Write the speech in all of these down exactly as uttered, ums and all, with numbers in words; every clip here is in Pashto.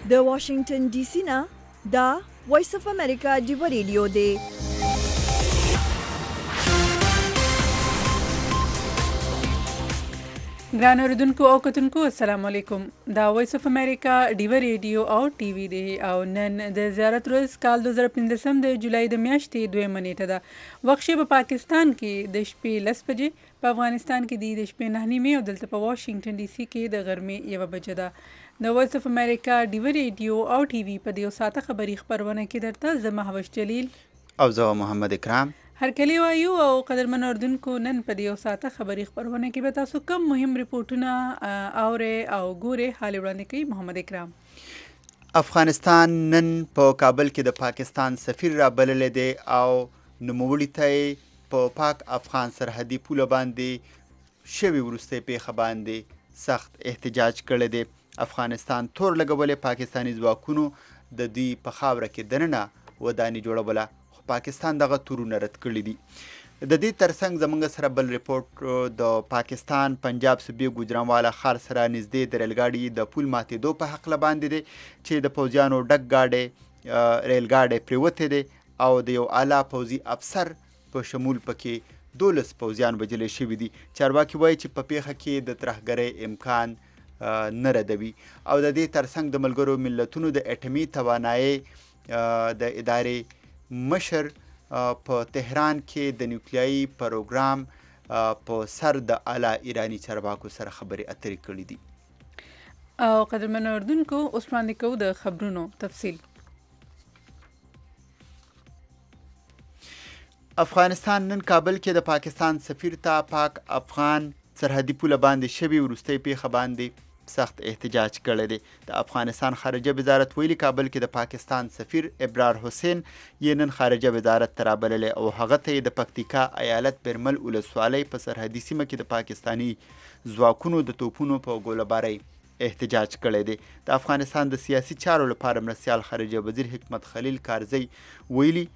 د واشنگټن ډي سي نه دا وایس اف امریکا ډیو ریډیو دی. ګران اوریدونکو او کتونکو السلام علیکم. دا وایس اف امریکا ډیو ریډیو او ټي وی دی او نن د زیارت ورځ کال دوه زره پنځم د جولای د میاشتې دویمه نیټه ده. وخت په پاکستان کې د شپې لس بجې، په افغانستان کې د شپې نه نیمې او دلته په واشنگټن ډي سي کې د غرمې یوه بجه ده. د وایس اف امریکا ډیو ریډیو او ټي وی په دې ساعته خبري خبرونه کې درته زه مهوش جلیل او زه محمد اکرام هر کلی وایو او قدرمن اردوونکو. نن په دې ساعته خبري خبرونه کې به تاسو کوم مهم ریپورتونه اورئ او ګورئ. حال وړاندې کوي محمد اکرام. افغانستان نن په کابل کې د پاکستان سفیر را بللی دی او نوموړي ته په پاک افغان سرحدي پوله باندې شوي وروستۍ پیښه باندې سخت احتجاج کړی دی. افغانستان تور لګولې پاکستاني ځواکونو د دوی په خاوره کې دننه ودانې جوړوله، خو پاکستان دغه تورونه رد کړي دي. د دې ترڅنګ زموږ سره بل ریپورټ د پاکستان پنجاب صوبې ګوجرانواله ښار سره نږدې د ریل ګاډي د پول ماتېدو په هکله باندې دی چې د پوځیانو ډک ګاډی ریل ګاډی پرېوتی دی او د یو اعلی پوځي افسر په شمول پکې دولس پوځیان وژلی شوي دي. چارواکي وایي چې په پیښه کې د ترهګرۍ امکان نه ردوي. او د دې ترڅنګ د ملګرو ملتونو د اټومي توانایي د ادارې مشر په تهران کې د نیوکلیایي پروګرام په سر د اعلی ایرانی چارواکو سره خبرې اترې کړې دي. او قدرمن اردوونکو اوس وړاندې کوو د خبرونو تفصیل. افغانستان نن کابل کې د پاکستان سفیر ته پاک افغان سرحدي پوله باندې شوي وروستۍ پیښه باندې سخت احتجاج کړی دی. د افغانستان خارجه وزارت ویلي کابل کې د پاکستان سفیر ابرار حسین یې نن خارجه وزارت ته رابللی او هغه ته یې د پکتیکا ایالت برمل ولسوالۍ په سرحدي سیمه کې د پاکستاني ځواکونو د توپونو په ګولهبارۍ احتجاج کړی دی. د افغانستان د سیاسي چارو لپاره مرستیال خارجه وزیر حکمت خلیل کارزی ویلي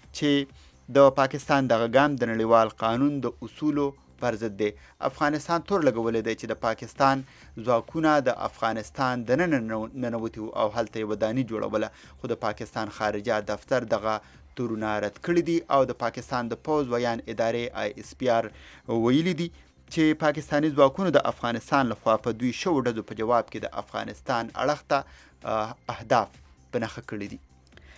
چې د پاکستان دغه ګام د نړیوال قانون د اصولو پر ضد دی. افغانستان تور لګولی دی چې د پاکستان ځواکونه د افغانستان دننه ننوتي او هلته یې وداني جوړوله، خو د پاکستان خارجه دفتر دغه تورونه رد کړي دي او د پاکستان د پوځ ویان ادارې آی اس پی آر ویلي دي چې پاکستاني ځواکونو د افغانستان لخوا په دوی شوو ډزو په جواب کې د افغانستان اړخ ته اهداف په نښه کړي دي.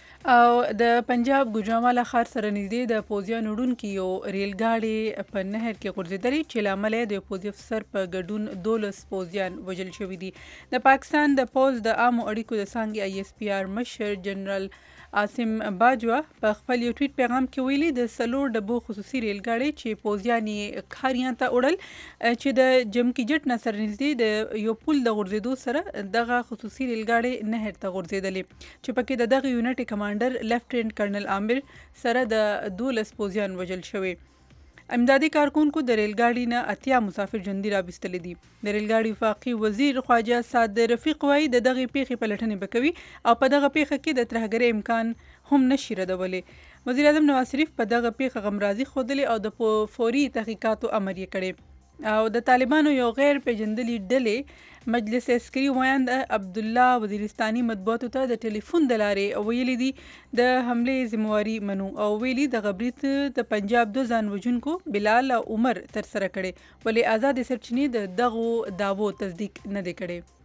او د پنجاب ګوجرانواله ښار سره نږدې د پوځیانو وړونکي یو ریل ګاډی په نهر کې غورځېدلی چې له امله یې د پوځي افسر په ګډون دولس پوځیان وژل شوي دي. د پاکستان د پوځ د عامو اړیکو د څانګې آی اس پی آر مشر جنرال عاصم باجوه په خپل یو ټویټ پیغام کې ویلي د څلور ډبو خصوصي ریل ګاډی چې پوځیان یې کاریان ته وړل چې د جمکي جټ نه سره نږدې د یو پل د غورځېدو سره دغه خصوصي ریل ګاډی نهر ته غورځېدلی چې پکې د دغه یونټ کمانډر لیفټننټ کرنل عامر سره د دولس پوځیان وژل شوي. امدادي کارکونکو د ریل ګاډي نه اتیا مسافر ژوندي راویستلي دي. د ریل ګاډي وفاقي وزیر خواجه سعد رفیق وایي د دغې پیښې پلټنې به کوي او په دغه پیښه کې د ترهګرۍ امکان هم نشي ردولی. وزیر اعظم نواز شریف په دغه پیښه غمرازي ښودلې او د فوري تحقیقاتو امر یې کړی. او د طالبانو یو غیر پیژندلي ډلې مجلس عسکري ویاند عبدالله وزیرستاني مطبوعاتو ته د ټلیفون د لارې ویلي دي د حملې ذمواري منو او ویلي دغه برید د پنجاب دو ځان وژونکو بلال او عمر ترسره کړی، ولې آزادې سرچینې د دغو دعوو تصدیق نه دی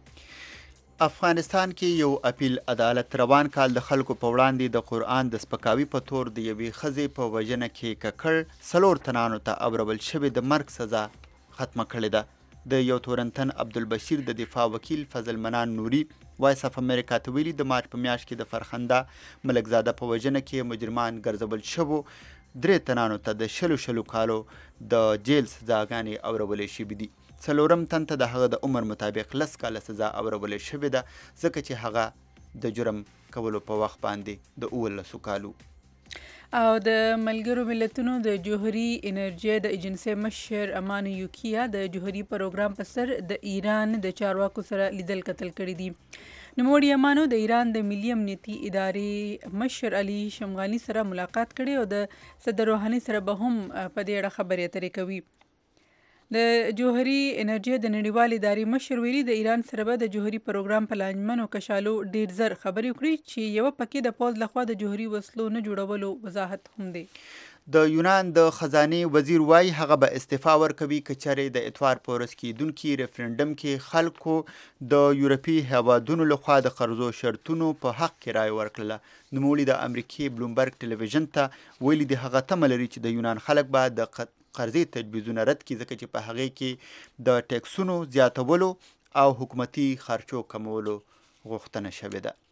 کړی. افغانستان کې یو اپیل عدالت روان کال د خلکو په وړاندې د قرآن د سپکاوي په تور د یوې ښځې په وژنه کې ککړ څلور تنانو ته اورول شوې د مرګ سزا ختمه کړې ده. د یو تورنتن عبدالبشیر د دفاع وکیل فضل منان نوري وایس اف امریکا ته ویلي د مارچ په میاشت کې د فرخنده ملکزاده په وژنه کې مجرمان ګرځول شوو درې تنانو ته د شلو شلو کالو د جیل سزاګانې اورولې شوې دي. څلورم تن ته د هغه د عمر مطابق لس کاله سزا اورولې شوې ده ځکه چې هغه د جرم کولو په وخت باندې د اوولسو کالو. او د ملګرو ملتونو د جوهري انرژۍ د ایجنسۍ مشر امان یوکیا د جوهري پروګرام په سر د ایران د چارواکو سره لیدل کتل کړي دي. نوموړي امانو د ایران د ملي امنیتي ادارې مشر علي شمغاني سره ملاقات کړي او د صدر روحاني سره به هم په دې اړه خبرې اترې کوي. د جوهري انرژي د نړیوال ادارې مشر ویلي د ایران سره به د جوهري پروګرام په لانجمنو کشالو ډیر زر خبرې وکړي چې یوه پکې د پوځ لخوا د جوهري وسلو نه جوړولو وضاحت هم دی. د یونان د خزانه وزیر وای هغه به استعفا ورکوي که چېرې د اتوار په ورځ کېدونکي ریفرنډم کې خلکو د یورپي هیوادونو لخوا د قرضو شرطونو په حق کې رای ورکړله. نوموړي د امریکې بلومبرګ ټلویزیون ته ویلي د هغه تمه لري چې د یونان خلک به د قرضې تجویزونه رد کړي ځکه چې په هغې کې د ټیکسونو زیاتولو او حکومتي خرچو کمولو غوښتنه شوې ده.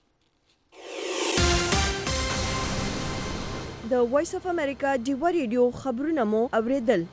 د وایس اف امریکا ډیوه ریډیو خبرونه مو اوریدل.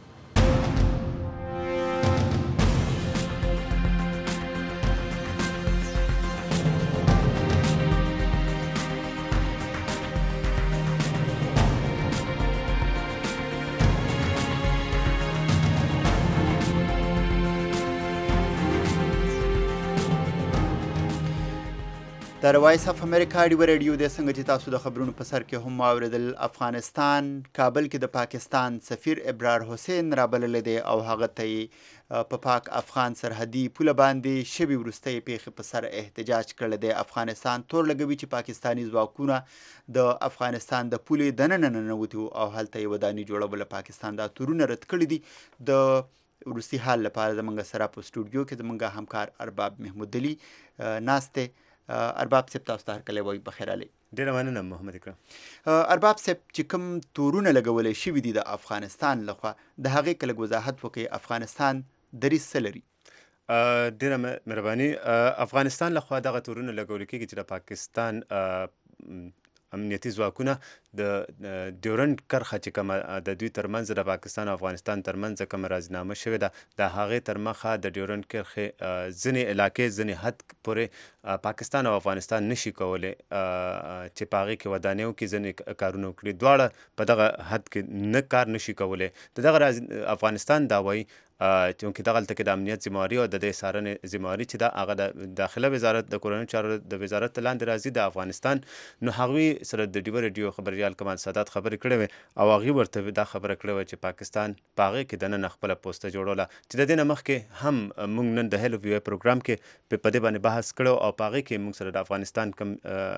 د وایس اف امریکا ډیوه ریډیو د څنګه چې تاسو د خبرونو په سر کې هم واوریدل، افغانستان کابل کې د پاکستان سفیر ابرار حسین رابللی دی او هغه ته یې په پاک افغان سرحدي پوله باندې شوي وروستۍ پیښې په سر احتجاج کړی دی. افغانستان تور لګوي چې پاکستاني ځواکونه د افغانستان د پولې دننه ننوتي او هلته یې ودانۍ جوړوله. پاکستان دا تورونه رد کړي دي. د وروستي حال لپاره زموږ سره په سټوډیو کې زموږ همکار ارباب محمود علي ناست دی. ارباب صاحب تاسو ته هرکلی وایي، بخیر علي. ډېره مننه محمد اکرم. ارباب صاحب چې کوم تورونه لګولی شوي دي د افغانستان لخوا د هغې که لږ وضاحت وکړئ. افغانستان دریځ څه لري؟ ډېره مهرباني. افغانستان لخوا دغه تورونه لګول کېږي چې د پاکستان امنیتي ځواکونه د ډیورنډ کرښه چې کومه د دوی ترمنځ د پاکستان او افغانستان ترمنځ کومه راضینامه شوې ده د هغې تر مخه د ډیورنډ کرښې ځینې علاقې ځینې حد پورې پاکستان او افغانستان نشي کولی چې په هغې کې ودانۍ وکړي، ځینې کارونه وکړي. دواړه په دغه حد کې نه کار نشي کولی. د دغه افغانستان دا وایي چونکې دغلته کې د امنیت ذمهواري او د دې څارنې ذمهواري چې ده هغه د داخله وزارت د کورنیو چارو د وزارت لاندې راځي د افغانستان. نو هغوی سره د ډیوه ریډیو خبریال کمال سادات خبرې کړې وې او هغوی ورته دا خبره کړې وه چې پاکستان په هغې کې دننه خپله پوسته جوړوله چې د دې نه مخکې هم موږ نن د هیلو ویو پروګرام کې په دې باندې بحث کړی او په هغې کې موږ سره د افغانستان کوم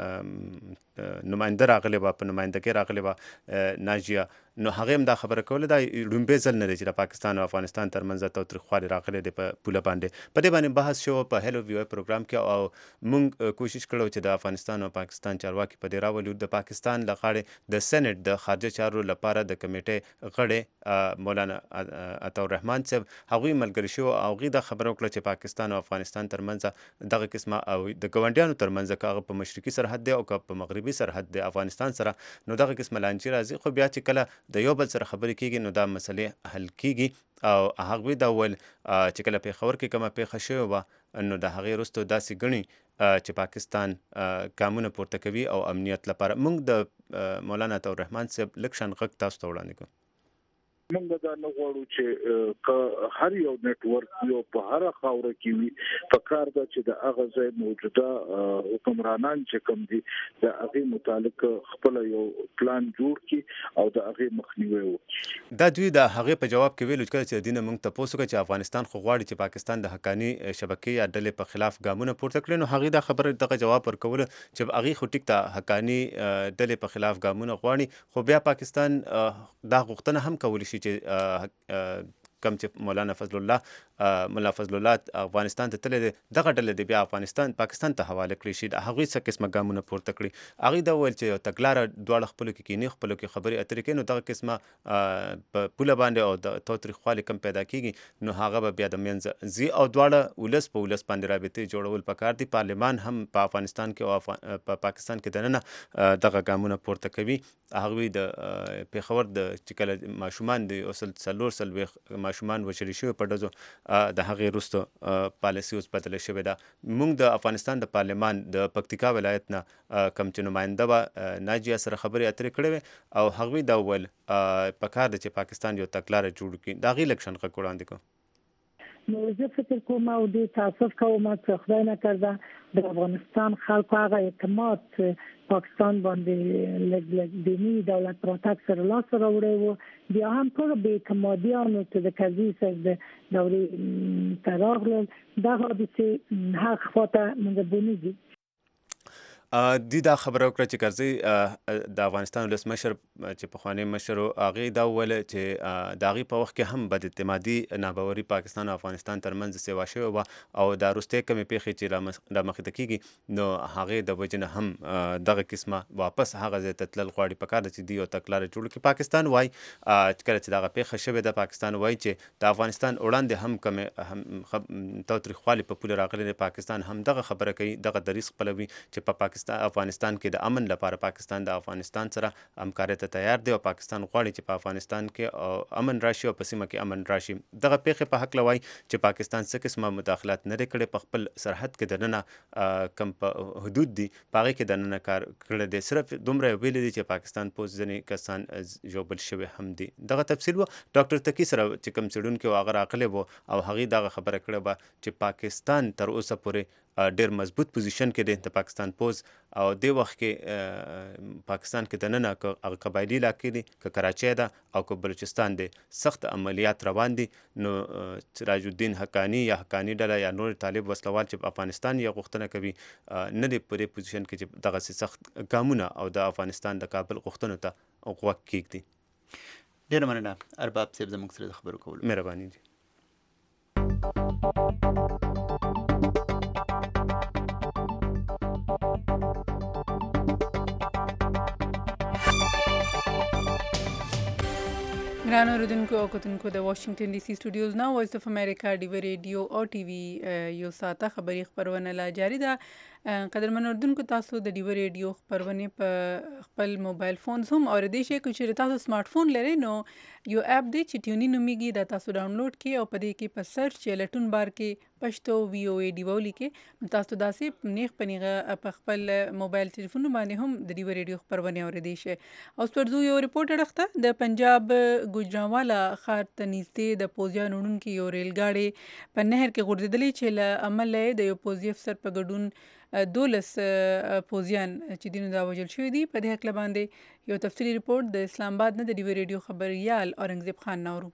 نماینده راغلی وه، په نمایندګۍ راغلی وه ناجیه. نو هغې هم دا خبره کوله دا لومبی ځل نه دی چې د پاکستان او افغانستان ترمنځ تاوتریخوالی راغلی دی په پوله باندې. په دې باندې بحث شو په هیلو ویو پروګرام کې او موږ کوشش کړو چې د افغانستان او پاکستان چارواکي په دې راولو. د پاکستان له غاړې د سینټ د خارجه چارو لپاره د کمیټې غړی مولانا عطاالرحمن صاحب هغوی ملګري شو او هغوی دا خبره وکړه چې پاکستان او افغانستان ترمنځ دغه قسمه او د ګاونډیانو ترمنځ که هغه په مشرقي سرحد دی او که په مغربي سرحد دی افغانستان سره، نو دغه قسمه لانجې راځي. خو بیا چې کله د یو بل سره خبرې کېږي نو دا مسلې حل کېږي او هغوی دا وویل چې کله پېښور کې کومه پیښه شوې وه نو د هغې وروسته داسې ګڼي چې پاکستان ګامونه پورته کوي او امنیت لپاره. موږ د مولانا عطاالرحمن صاحب لږ شان غږ تاسو ته وړاندې کوو. موږ دا نه غواړو چې که هر یو نیټورک یو په هر خاوره کې وي، په کار ده چې د هغه ځای موجوده حکمرانان چې کوم دي د هغې متعلق خپله یو پلان جوړ کړي او د هغې مخنیوی وکړي. دا دوی د هغې په جواب کې ویلو چې کله چې د دې نه موږ تپوس وکړه چې افغانستان خو غواړي چې پاکستان د حقاني شبکې یا ډلې په خلاف ګامونه پورته کړي، نو هغې دا خبره دغه جواب ورکوله چې هغې خو ټیک ته حقاني ډلې په خلاف ګامونه غواړي، خو بیا پاکستان دا غوښتنه هم کولی شي چې کم چې مولانا فضل الله ملا فضل الله افغانستان ته تللی دی دغه ډلې دی بیا افغانستان پاکستان ته حواله کړي شي، د هغوی څه قسمه ګامونه پورته کړي. هغوی دا وویل چې یو تګلاره دواړه خپلو کې کیني، خپلو کې خبرې اترې کوي، نو دغه قسمه په پوله باندې او د تاوتریخوالي کم پیدا کېږي نو هغه به بیا د منځه ځي او دواړه ولس په ولس باندې رابطې جوړول پکار دي. پارلمان هم په افغانستان کې او په پاکستان کې دننه دغه ګامونه پورته کوي. هغوی د پېښور د چې کله ماشومان د اصل څلور څلوېښت ماشومان وژلي شوي په ډزو د هغې وروسته پالیسي اوس بدله شوې ده. موږ د افغانستان د پارلمان د پکتیکا ولایت نه کوم چې نماینده وه ناجیه سره خبرې اترې کړې وې او هغوی دا وویل پکار ده چې پاکستان یو تګلاره جوړ کړي. د هغې لږ شان غږ وړاندې کړو. نو زه فکر کوم او دې تاسف کوم چې خدای نکرده د افغانستان خلکو هغه اعتماد پاکستان باندې لږ لږ دینی دولت پراتک سره لاس راوړی وو بیا هم ټول بې اعتمادیانو ته د کرزي سره د دورې ته راغلل دا حادثې هغه خواته موږ بونیږي دی دا خبره وکړه چې کرزي د افغانستان ولسمشر چې پخوانی مشر و هغې دا وویل چې د هغې په وخت کې هم بد اعتمادي ناباوري پاکستان او افغانستان ترمنځ سیوا شوې وه او دا وروستۍ کمې پیښې چې رامخته کېږي نو هغې د وجې نه هم دغه قسمه واپس هغه ځای ته تلل غواړي په کار ده چې دوی یو تګلاره جوړه کړي. پاکستان وایي کله چې دغه پیښه شوې ده پاکستان وایي چې د افغانستان وړاندې هم کمې تاوتریخوالي په پوله راغلي پاکستان هم دغه خبره کوي دغه دریځ خپلوي چې په پاکستان افغانستان کې د امن لپاره پاکستان د افغانستان سره همکارۍ ته تیار دی او پاکستان غواړي چې په افغانستان کې امن راشي او په سیمه کې امن راشي. دغه پیښې په هکله وایي چې پاکستان څه قسمه مداخلات نه دی کړی په خپل سرحد کې دننه کم حدود دي په هغې کې دننه کار کړی دی صرف دومره ویلي دي چې پاکستان پوځ ځینې کسان ژوبل شوي هم دي. دغه تفصیل و ډاکټر تقي سره چې کوم څېړونکي و هغه راغلی و او هغې دغه خبره کړې وه چې پاکستان تر اوسه پورې ډېر مضبوط پوزیشن کې دی د پاکستان پوز او دې وخت کې پاکستان کې دننه که هغه قبایلي علاقې دي که کراچۍ ده او که بلوچستان دی سخت عملیات روان دي نو سراج الدین حقاني یا حقاني ډله یا نور طالب وسلوال چې افغانستان یې غوښتنه کوي نه دی په دې پوزیشن کې چې دغسې سخت ګامونه او د افغانستان د کابل غوښتنو ته غوږ کېږدي. ډېره مننه ارباب صاحب زموږ سره د خبرو کولو. مهرباني دي. ګرانو اوریدونکو او کتونکو د واشنگټن ډي سي سټوډیوز نه وایس اف امریکا ډیوی ریډیو او ټي وي یو ساعته خبري خبرونه لا جاری ده. قدرمن اوریدونکو تاسو د ډیوی ریډیو خبرونه په خپل موبایل فونز هم اوریدئ شئ که چیرې تاسو سمارټ فون لرئ نو یو اپ دی چې ټیونی نومیږي دا تاسو ډاونلوډ کړئ او په دې کې په سرچ یا لټون بار کې پښتو وی او ای ډیو لیکئ نو تاسو داسې نیغ په نیغه په خپل موبایل ټلیفون باندې هم د ډیوی ریډیو خبرونه اوریدئ شئ. اوس پر ځو یو ریپورټ اړخته د پنجاب ګوجرانوالا ښار ته نږدې د پوځیانو وړونکي یو ریل ګاډۍ په نهر کې غورځېدلې چې له امله یې د یو پوځي افسر په ګډون دولس پوځیان چې دي نو دا وژل شوي دي. په دې هکله باندې یو تفصیلي ریپورټ د اسلام آباد نه د ډیوی ریډیو خبریال اورنګزیب خان نورو.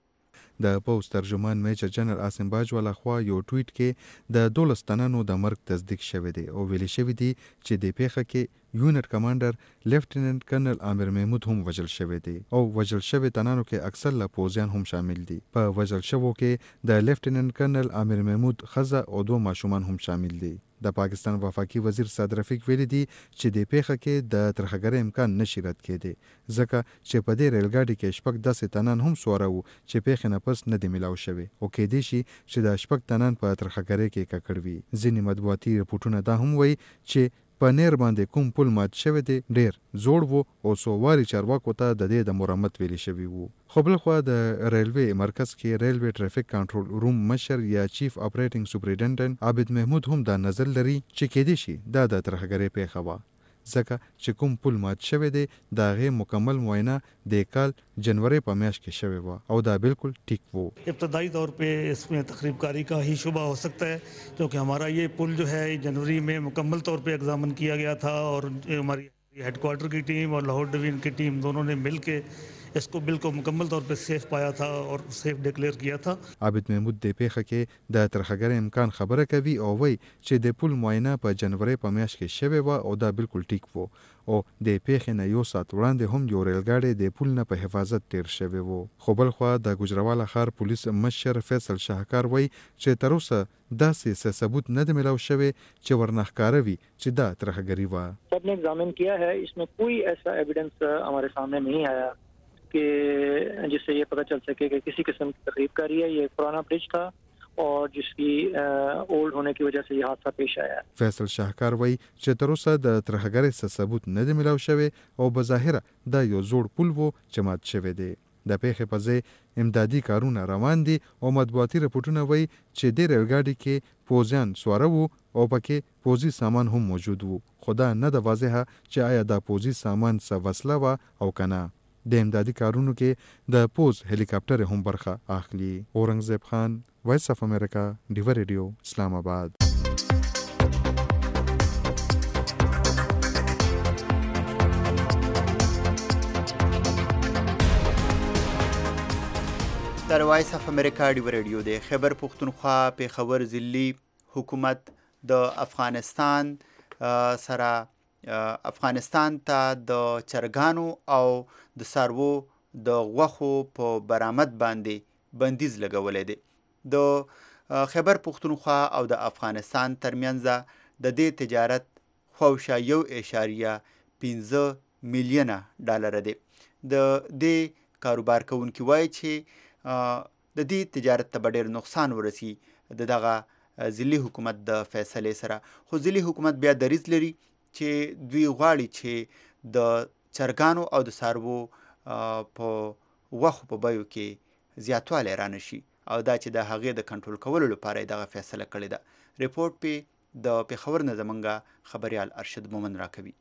د پوز ترجمان میجر جنرال عاصم باجوالا خوا یو ټویټ کې د دولس تنانو د مرګ تصدیق شوی دی او ویلي شوی دی چې د پیښه کې یونټ کمانډر لیفټیننټ کرنل عامر محمود هم وژل شوی دی او وژل شوی تنانو کې اکثر له پوځیان هم شامل دي. په وژل شوو کې د لیفټیننټ کرنل عامر محمود ښځه او دوه ماشومان هم شامل دي. د پاکستان وفاقي وزیر سعد رفیق ویلي دي چې د پیښه کې د ترخګرۍ امکان نشي رد کېدی ځکه چې په دې ریل ګاډي کې شپږ داسې تنان هم سواره وو چې پیښې نه پس نه دي میلاو شوي او کېدی شي چې د شپږ تنان په ترخګرۍ کې ککړ وي. ځینې مطبوعاتي رپورټونه دا هم وایي چې په نیر باندې کوم پل مات شوی دی ډیر زوړ وو او څو وارې چارواکو ته د دې د مرمت ویلي شوي وو. خو بلخوا د ریلوې مرکز کې ریلوې ټرافیک کنټرول روم مشر یا چیف اپریټینګ سپرنټنډنټ عابد محمود هم دا نظر لري چې کېدی شي دا د ترخګرۍ پیښه وه ځکه چې کوم پل مات شوی دی د هغې مکمل معاینه د کال جنوري په میاشت کې شوی وه او دا بالکل ټیک وو. ابتدائی طور پہ اس میں تخریب کاری کا ہی شبہ ہو سکتا ہے کیونکہ ہمارا یہ پل جو ہے جنوری میں مکمل طور پہ ایگزامن کیا گیا تھا اور ہماری ہیڈ کوارٹر کی ٹیم اور لاہور ڈویژن کی ٹیم دونوں نے مل کے اس کو بل کو مکمل طور پہ سیف پایا تھا اور سیف ډیکلیئر کیا تھا. عابد محمود د پیښه کې د ترخګرۍ امکان خبره کوي او وایي چې د پل معاینه په جنوري په میاشت کې شوې وه او دا بالکل ټیک وو او د پیښې نه یو ساعت وړاندې هم یو ریل ګاډی د پل نه په حفاظت تیر شوی وو. خو بلخوا د ګوجرانوالا ښار پولیس مشر فیصل شاهکار وایي چې تر اوسه داسې څه ثبوت نه دی میلاو شوی چې ورنه ښکاره وي چې دا ترخګري وه. سب نے ایگزامن کیا ہے اس میں کوئی ایسا ایویڈنس ہمارے سامنے نہیں آیا کہ جس سے یہ پتہ چل سکے کہ کسی قسم کی تخریب کاری ہے. یہ پرانا برج تھا اور جس کی اولڈ ہونے کی وجہ سے یہ حادثہ پیش آیا. فیصل شاهکار وایي چې تر اوسه د ترخګرۍ څه ثبوت نه دی میلاو شوی او بظاهره دا یو زوړ پل وو چې مات شوی دی. د پیښې په ځای امدادي کارونه روان دي او مطبوعاتي رپورټونه وایي چې د ریل ګاډي کې پوځیان سواره وو او پکې پوځي سامان هم موجود وو خو دا نه ده واضحه چې آیا دا پوځي سامان څه وسله وه او که نه. د امدادي کارونو کې د پوز هلیکاپټر هم برخه اخلي. اورنګزیب خان وایس اف امریکا ډیوی ریډیو اسلام آباد. در وایس اف امریکا ډیو ریډیو دی. خیبر پختونخوا پېښور ضلعي حکومت د افغانستان سره افغانستان ته د چرګانو او د څاروو د غوښو په برآمد باندې بندیز لګولی دی. د خیبر پختونخوا او د افغانستان ترمنځ د دې تجارت خواوشا یو اعشاریه پنځه میلیونه ډالره دی. د دې کاروبار کوونکي وایي چې د دې تجارت ته به ډېر نقصان ورسي د دغه ضلعي حکومت د فیصلې سره. خو ضلعي حکومت بیا دریځ لري چې دوی غواړي چې د چرګانو او د څاروو په غوښو په بیو کې زیاتوالی رانشي او دا چې د هغې د کنټرول کولو لپاره یې دغه فیصله کړې ده. ریپورټ پې د پېښور نه زموږ خبریال ارشد مومن راکوي.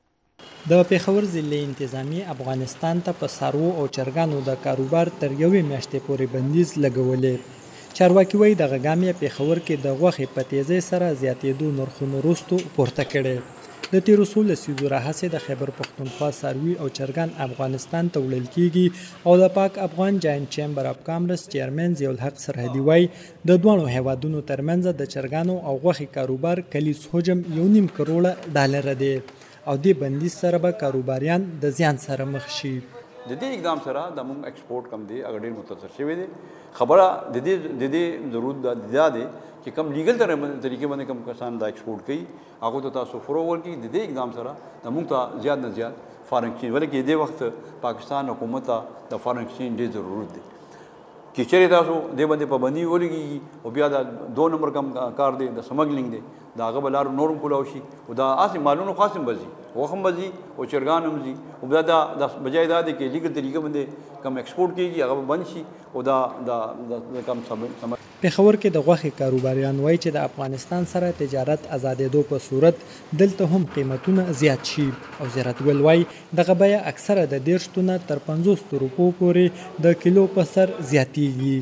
د پېښور ضلعي انتظامیې افغانستان ته په څاروو او چرګانو د کاروبار تر یوې میاشتې پورې بندیز لګولی. چارواکي وایي دغه ګام یې پېښور کې د غوښې په تیزۍ سره زیاتېدو نرخونو وروستو پورته کړی. د تیرو څو لسیزو راهیسې د خیبر پښتونخوا څاروي او چرګان افغانستان ته وړل کیږي او د پاک افغان جاینټ چیمبر اف کامرس چیرمن ضیاءالحق سرحدي وایي د دواړو هیوادونو ترمنځ د چرګانو او غوښې کاروبار کلیز حجم یو نیم کروړه ډالره دی او دې بندیز سره به کاروباریان د زیان سره مخ شي. د دې اقدام سره د موږ ایکسپورټ کم دی هغه ډېر متاثر شوی دی. خبره د دې د دې ضرورت دا دی چې کم لیګل طریقې باندې کم کسان دا ایکسپورټ کوي هغو ته تاسو فروغ ورکړي. د دې اقدام سره د موږ ته زیات نه زیات فارن ایکسچینج ولکه دې وخت پاکستان حکومت ته د فارن ایکسچینج ډېر ضرورت دی چې چېرې تاسو دې باندې پابندي ولګېږي او بیا دا دو نمبر کم کار دی د سمګلینګ دی د هغه به لارو نورم کولاو شي او دا هسې مالونو خاص هم به ځي غوښه هم به ځي او چرګان هم ځي او بیا دا د بجای دا دی چې لیګل طریقه باندې کم ایکسپورټ کېږي هغه به بند شي او دا د کم سم. پېښور کې د غوښې کاروباریان وایي چې د افغانستان سره تجارت ازادېدو په صورت دلته هم قیمتونه زیات شي او زیرتګل وایي دغه بیه اکثره د دېرش نه تر پنځوس روپو پورې د کیلو په سر زیاتېږي.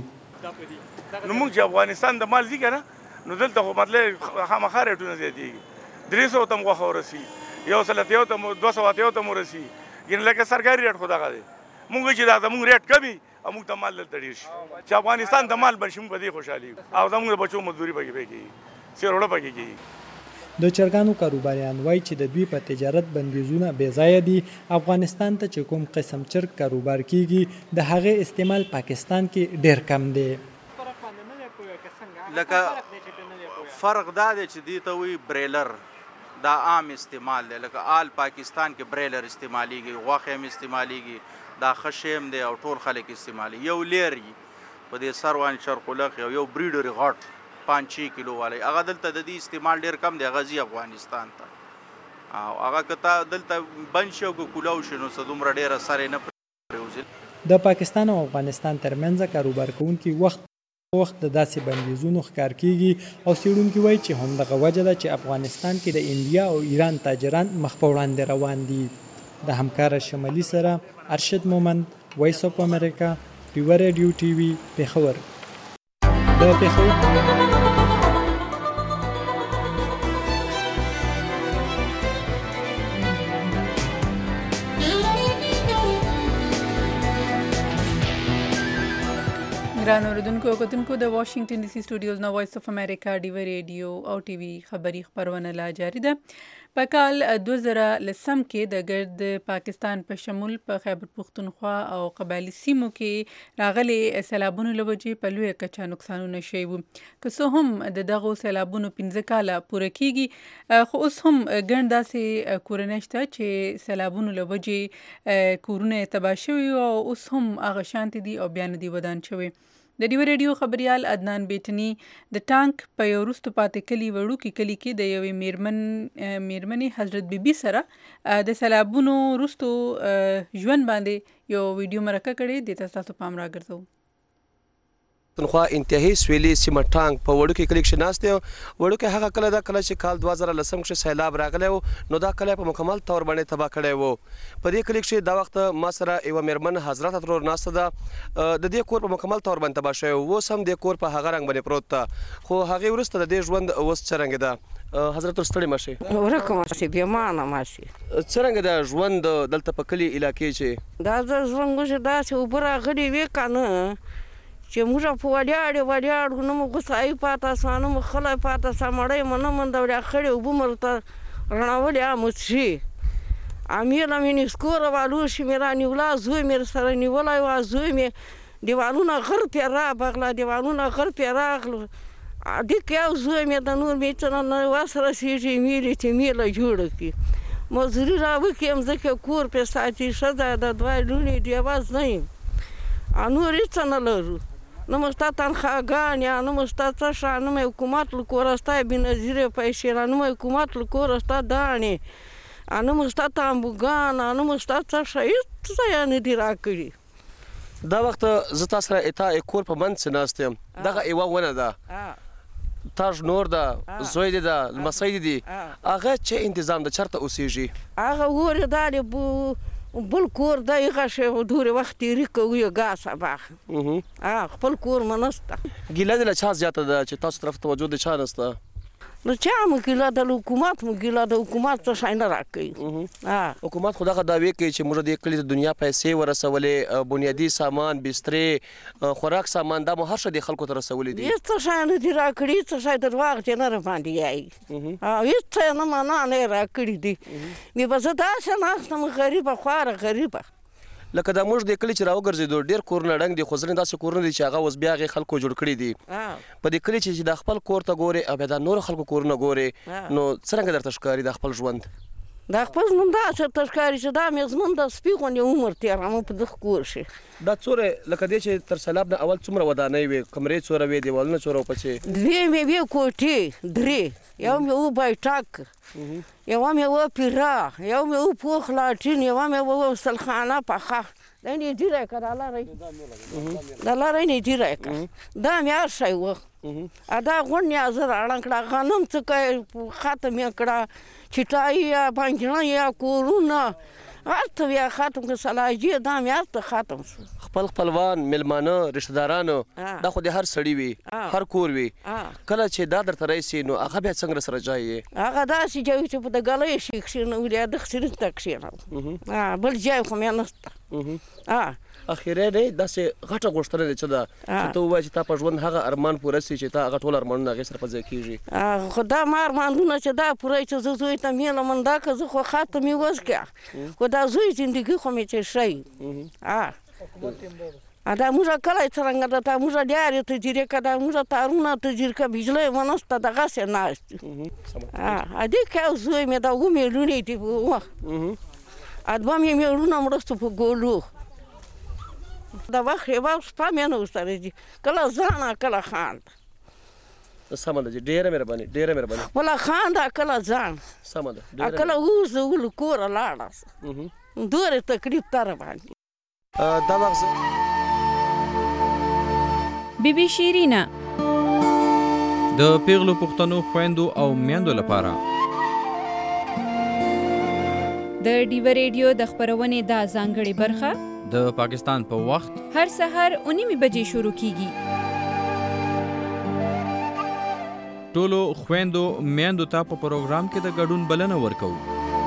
نو موږ چې افغانستان د مال ځي که نه نو دلته خو مطلب خامخا ریټونه زیاتېږي. درې سوه ته م غوښه ورسي یو سل اتیاو ته دوه سوه اتیاو ته م ورسي یعنې لکه سرکاري ریټ خو دغه دی. موږ چې دا زموږ ریټ کم وي او موږ ته مال دلته ډېر شي چې افغانستان ته مال بند شي موږ په دې خوشحالي او زموږ د بچو مزدوري پکې پکې کېږي سیروړه پکې کېږي. د چرګانو کاروباریان وایي چې د دوی په تجارت بندیزونه بې ځایه دي. افغانستان ته چې کوم قسم چرګ کاروبار کیږي د هغې استعمال پاکستان کې ډېر کم دی. لکه فرق دا دی چې دې ته وایي بریلر دا عام استعمال دی لکه آل پاکستان کې بریلر استعمالیږي غوښې هم استعمالیږي دا ښه هم دی او ټول خلک استعمالي. یو لیر په دې سر باندې چرخولخ یو یو بریډر غټ پانچ چھ کیلو والی هغه دلته د دې استعمال ډېر کم دی هغه ځي افغانستان ته او هغه که تا دلته بند شي او که کولاو شي نو څه دومره ډېره سر یې نه پرېوځي. د پاکستان او افغانستان ترمنځ کاروبار کوونکي وخت وخت د داسې بندیزونو ښکار کیږي او څېړونکي وایي چې همدغه وجه ده چې افغانستان کې د انډیا او ایران تاجران مخ په وړاندې روان دي. د همکاره شمالي سره ارشد مومن وایس اف امریکا ډیو ریډیو ټي وي پېښور. د پېښور ګران اوریدونکو او کتونکو د واشنگټن ډي سي سټوډیوز نه وایس اف امریکا ډیو ریډیو او ټي وي خبري خبرونه لا جاری ده. په کال دوه زره لسم کې د ګرد پاکستان په شمول په خیبر پښتونخوا او قبایلي سیمو کې راغلي سیلابونو له وجې په لویه کچه نقصانونه شوي وو. که څه هم د دغو سیلابونو پنځه کاله پوره کیږي خو اوس هم ګڼ داسې کورنۍ شته چې سیلابونو له وجې کورونه یې تباه شوي او اوس هم هغه شانتې دي او بیا نه دي ودان شوي. د ډیو ریډیو خبریال عدنان بیټني د ټانک په یو وروستو پاتې کلي وړوکي کلي کې د یوې میرمن میرمنې حضرت بیبي سره د سیلابونو وروستو ژوند باندې یو ویډیو مرکه کړې دې ته ستاسو پام راګرځوو. پښتونخوا انتهایی سویلي سیمه ټانک په وړوکي کلي کښې ناست دی. وړوکی هغه کلی ده کله چې کال دوه زره لسم کښې سیلاب راغلی و نو دا کلی په مکمل طور باندې تباه کړی و. په دې کلي کښې دا وخت ما سره یوه میرمن حضرت ترور ناسته ده. د دې کور په مکمل طور باندې تباه شوی و. اوس هم دې کور په هغه رنګ باندې پروت ده خو هغې وروسته د دې ژوند اوس څه رنګ ده؟ حضرت تر ستړې مه شئ. ورکه مه شئ بېمانه مه شئ. څه رنګه ده ژوند دلته په کلي علاقې چې دا زه ژوند وشي داسې اوبه راغلې وې که نه چې موږ په ولیاړې ولیاړو نه مو غوسایي پاته سوه نه مو خلی پاته سوه مړی مو نه موندولې خړې اوبه مو ورته رڼولې ا مڅښي امیله مې نسکوره والوشي مې رانیولا زوی مې سره نیولی وه زوی مې دیوالونه غر پرې رابغله دیوالونه غر پرې راغلو ډېک یو زوی مې د نور مې څه نه وس رسېږي میلې چې میله جوړه کړي مزدوري را وکړي مځکه کور پرې ساتي ښځه د دوه لوڼې ډېوه زه یم نور هېڅ نه لرو نه مو شته تنخواګانې نه مو شته څه شه نه مې حکومت له کوره شته بېنظیرې پیسې را نه مو حکومت له کوره شته داڼې نه مو شته تامبوګان نه مو شته څه شه هېڅ څه یې نه دي راکړي دا وخت زه تاسو سره اتا کور په منځ کې ناست یم دغه یوه ونه ده تاج نور ده زوی دی ده لمسی دی دی هغه څه انتظام ده چېرته اوسېږي هغه اورې دا دی بل کور دی هغه شی دورې وخت تېري کوو یې ګا سبا خپل کور مو نشته ګیله دې له چا زیاته ده چې تاسو طرف توجه د چا نشته نو چا مو ګیله ده له حکومت مو ګیله ده حکومت څه شی نه راکوي حکومت خو دغه دعوې کوي چې موږ دې کلي ته دنیا پیسې ورسولې بنیادي سامان بسترې خوراک سامان دا مو هر شی دې خلکو ته رسولی دي هېڅ څه شی نه دي راکړي هېڅ څه شی درواغ چې نه راباندې وایي هېڅ څه یې نه معنا نه یې راکړي دي بیا به زه داسې ناست یم غریبه خواره غریبه لکه دا موږ د کلي چې راوګرځېدو ډېر کورونه ړنګ دي خو ځینې داسې کورونه دي چې هغه اوس بیا هغې خلکو جوړ کړي دي په دې کلي چې د خپل کور ته ګورې او بیا دا نورو خلکو کورونه ګورې نو څرنګه درته ښکاري دا خپل ژوند دا خپل ژوند داسې درته ښکاري چې دا مې زموږ د سپي غوندې عمر تېروم په دغه کور شي دا څوره لکه دې چې تر سیلاب نه اول څومره ودانۍ وې کمرې څوره وې دیوالونه څوره وه پسې دوې مې وې کوټې درې یو مې و بیټک یوه مې و پیره یو مې و پوخ لاټین یوه مې و سلخانه پخه دا یې ډېری که دا لاری دا لاری یې ډېری که دا مې هر شی و دا غونډ یې زه راړه کړه غنم څه کوې ختم یې کړه چټایي یا بانجڼه یا کورونه هر څه بیا ختم کړه سلاجي دا مې هر څه ختم شو خپل خپلوان میلمانه رشته دارانو دا خو د هر سړي وي هر کور وي کله چې دا درته راشي نو هغه بیا څنګه سره ځای یې هغه داسې ځای چې په د ګلۍ شي کښېنولي دغسې نشته کښېنم بل ځای خو مې نشته اخیری دی داسې غټه غوښتنه دی څه ده چې ته ووایې چې تا په ژوند هغه ارمان پوره سي چې تا هغه ټول ارمانونه هغې سره په ځای کېږي خو دا ما ارمانونه چې دا پوره چې زه زوی ته میله مندا که زه خو ختم یې وس کړه خو دا زوی زندګي خو مې چې شی دا موږ کلی څرنګه ده دا موږ ډیارې تجربې که دا موږ تارونه تجربې که بجلی مو نشته دغسې ناست یو دې که یو زوی مې دا اووه میلیونې دي دوه مې میلیونه مړه سو په ګولو د وخت یوه شپه مې نه ورسره دي کله ځان کله خاند سمه ده ډېره مهرباني ډېره مهرباني خپله خانده کله ځان سمه ده کله اوس ولو کوره لاړه دورې تکلیف ته راباندې دا وخت بی بی شیرینه د پیغلو پښتنو خویندو او میندو لپاره د ډیو ریډیو د خبرونې دا ځانګړې برخه د پاکستان په وخت هر سحر اونیمې بجې شروع کیږي ټولو خویندو میندو ته په پروګرام کې د ګډون بلنه ورکوو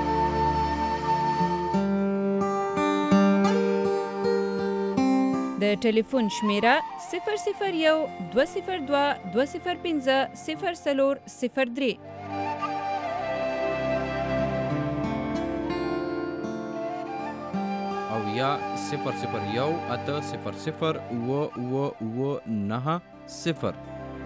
د ټلیفون شمیره صفر صفر یو دوه صفر دوه دوه صفر پنځه صفر څلور صفر درې او یا صفر صفر یو اته صفر صفر اوه اوه اوه نهه صفر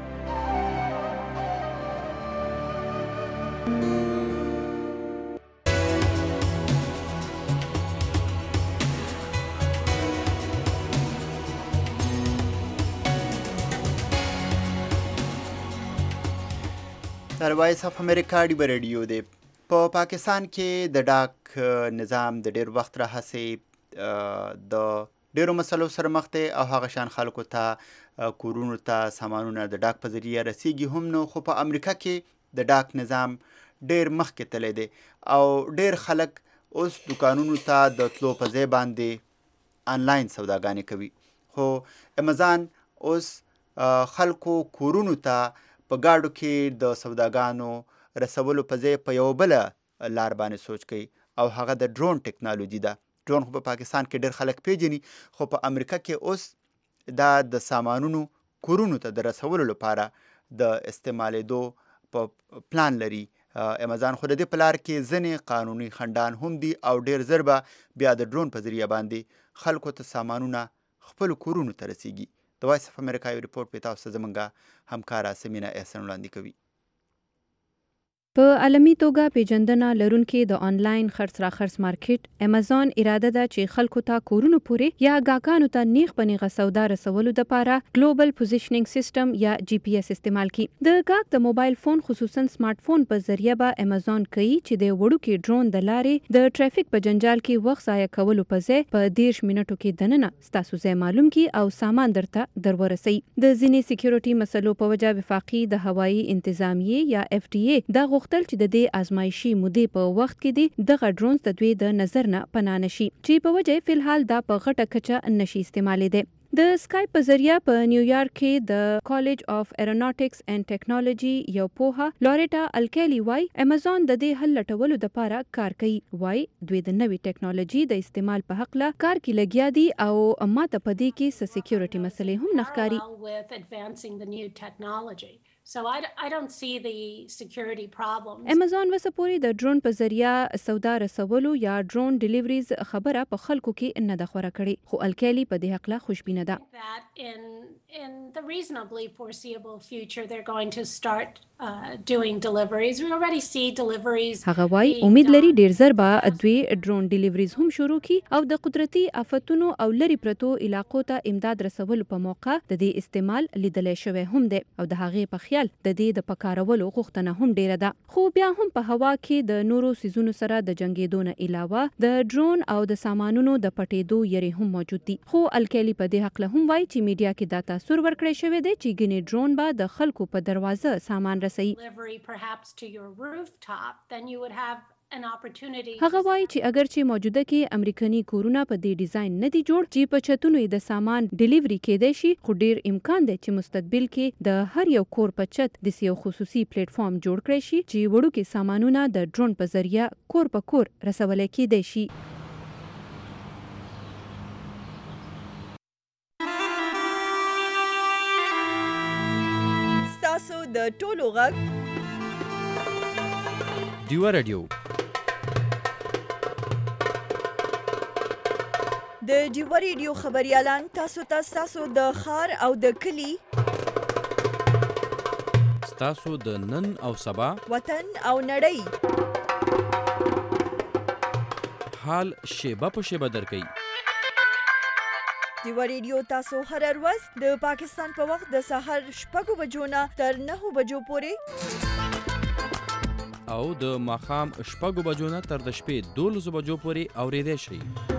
در وایس اف امریکا ډیو ریډیو دی په پاکستان کې د ډاک نظام د ډیر وخت راهیسې د ډیرو مسلو سره مخ دی او هغه شان خلکو ته کورونو ته سامانونه د ډاک په ذریعه رسیږي هم نو خو په امریکا کې د ډاک نظام ډیر مخکې تللی دی او ډیر خلک اوس دکانونو ته د تلو په ځای باندې آنلاین سوداګانې کوي خو امازان اوس خلکو کورونو ته په گاډو کې د سوداګانو رسولو په ځای په یو بله لار باندې سوچ کوي او هغه د ډرون ټیکنالوژي ده. ډرون خو په پاکستان کې ډېر خلک پیژني خو په امریکا کې اوس دا د سامانونو کورونو ته د رسولو لپاره د استعمالېدو په پلان لري. امازان خو د دې په لار کې ځینې قانوني خنډان هم دي او ډېر زر به بیا د ډرون په ذریعه باندې خلکو ته سامانونه خپلو کورونو ته رسیږي. د وایس اف امریکا یو ریپورټ په تاسو ته زموږ همکاره سمینا احسن وړاندې کوي. په عالمي توګه پیژندنه لرونکي د آنلاین خرڅ راخرڅ مارکیټ امازون اراده ده چې خلکو ته کورونو پورې یا ګاګانو ته نیغ په نیغه سودا رسولو دپاره ګلوبل پوزیشنینګ سیستم یا جی پی اس استعمال کړي. د ګاګ د موبایل فون خصوصا سمارټ فون په ذریعه به امازون کوي چې د وړوکي ډرون د لارې د ټریفیک په جنجال کې وخت ضایع کولو په ځای په دیرش منټو کې دننه ستاسو ځای معلوم کړي او سامان درته در ورسوي. د ځینې سکیورټي مسلو په وجه وفاقي د هوایي انتظامیې یا اف ډي اے د غوښتل چې د دې ازمایشي مودې په وخت کې دی دغه ډرونز د دوی د نظر نه پناه نشي چې په وجه فلحال دا په غټه کچه نشي استعمالېدی. د سکایپ په ذریعه په نیویارک کې د کالج اف ایروناټکس اینڈ ټیکنالوژي یو پوهه لوریټا الکلی وای امازون د دې حل لټولو لپاره کار کوي. وای دوی د نوې ټیکنالوژي د استعمال په حق له کار کې لګیا دي او ماته په دې کې س سکیورټي مسلې هم نخکاری. So I, I don't see the security problems. امازون وسپوري د ډرون په ذریعه سودا رسولو یا ډرون ډیلیوریز خبره په خلکو کې نه د خوره کړي خو الکلی په دې حق لا خوشبینه ده. That in in the reasonably foreseeable future they're going to start uh, doing deliveries. We already see deliveries. هغه وای امید لري ډیر زر به دوی ډرون ډیلیوریز هم شروع کړي او د قدرتي آفتونو او لری پرتو علاقو ته امداد رسولو په موقع د دې استعمال لیدل شوی هم دی او د هغې په د دې د پکارولو غوښتنه هم ډیره ده. خو بیا هم په هوا کې د نورو سیزونو سره د جنگیدو نه علاوه د ډرون او د سامانونو د پټېدو یری هم موجود دي. خو الکلی په دې حق له هم وایي چې میډیا کې دا تاثر ورکړی شوی دی چې ګینې ډرون به د خلکو په دروازه سامان رسوي. هغه وایي چې اگر چې موجوده کې امریکایي کورونه په دې ډیزاین نه دي جوړ چې په چتونو د سامان ډیلیوري کېدای شي خو ډیر امکان دی چې مستقبل کې د هر یو کور په چت د یو خصوصي پلیټ فارم جوړ کړی شي چې وړوکي سامانونه د ډرون په ذریعه کور په کور رسولای کېدای شي. ستاسو د ټولو غږ ډیوا رادیو د ډیوا ریډیو خبريالان تاسو ته تاسو د خار او د کلی تاسو د نن او سبا وطن او نړۍ حال شیبه په شیبه درکې. ډیوا ریډیو تاسو هر ورځ د پاکستان په وخت د سحر شپږ بجو نه تر نهه بجو پورې او د ماښام شپږ بجو نه تر د شپې دولس بجو پورې اورېدای شئ.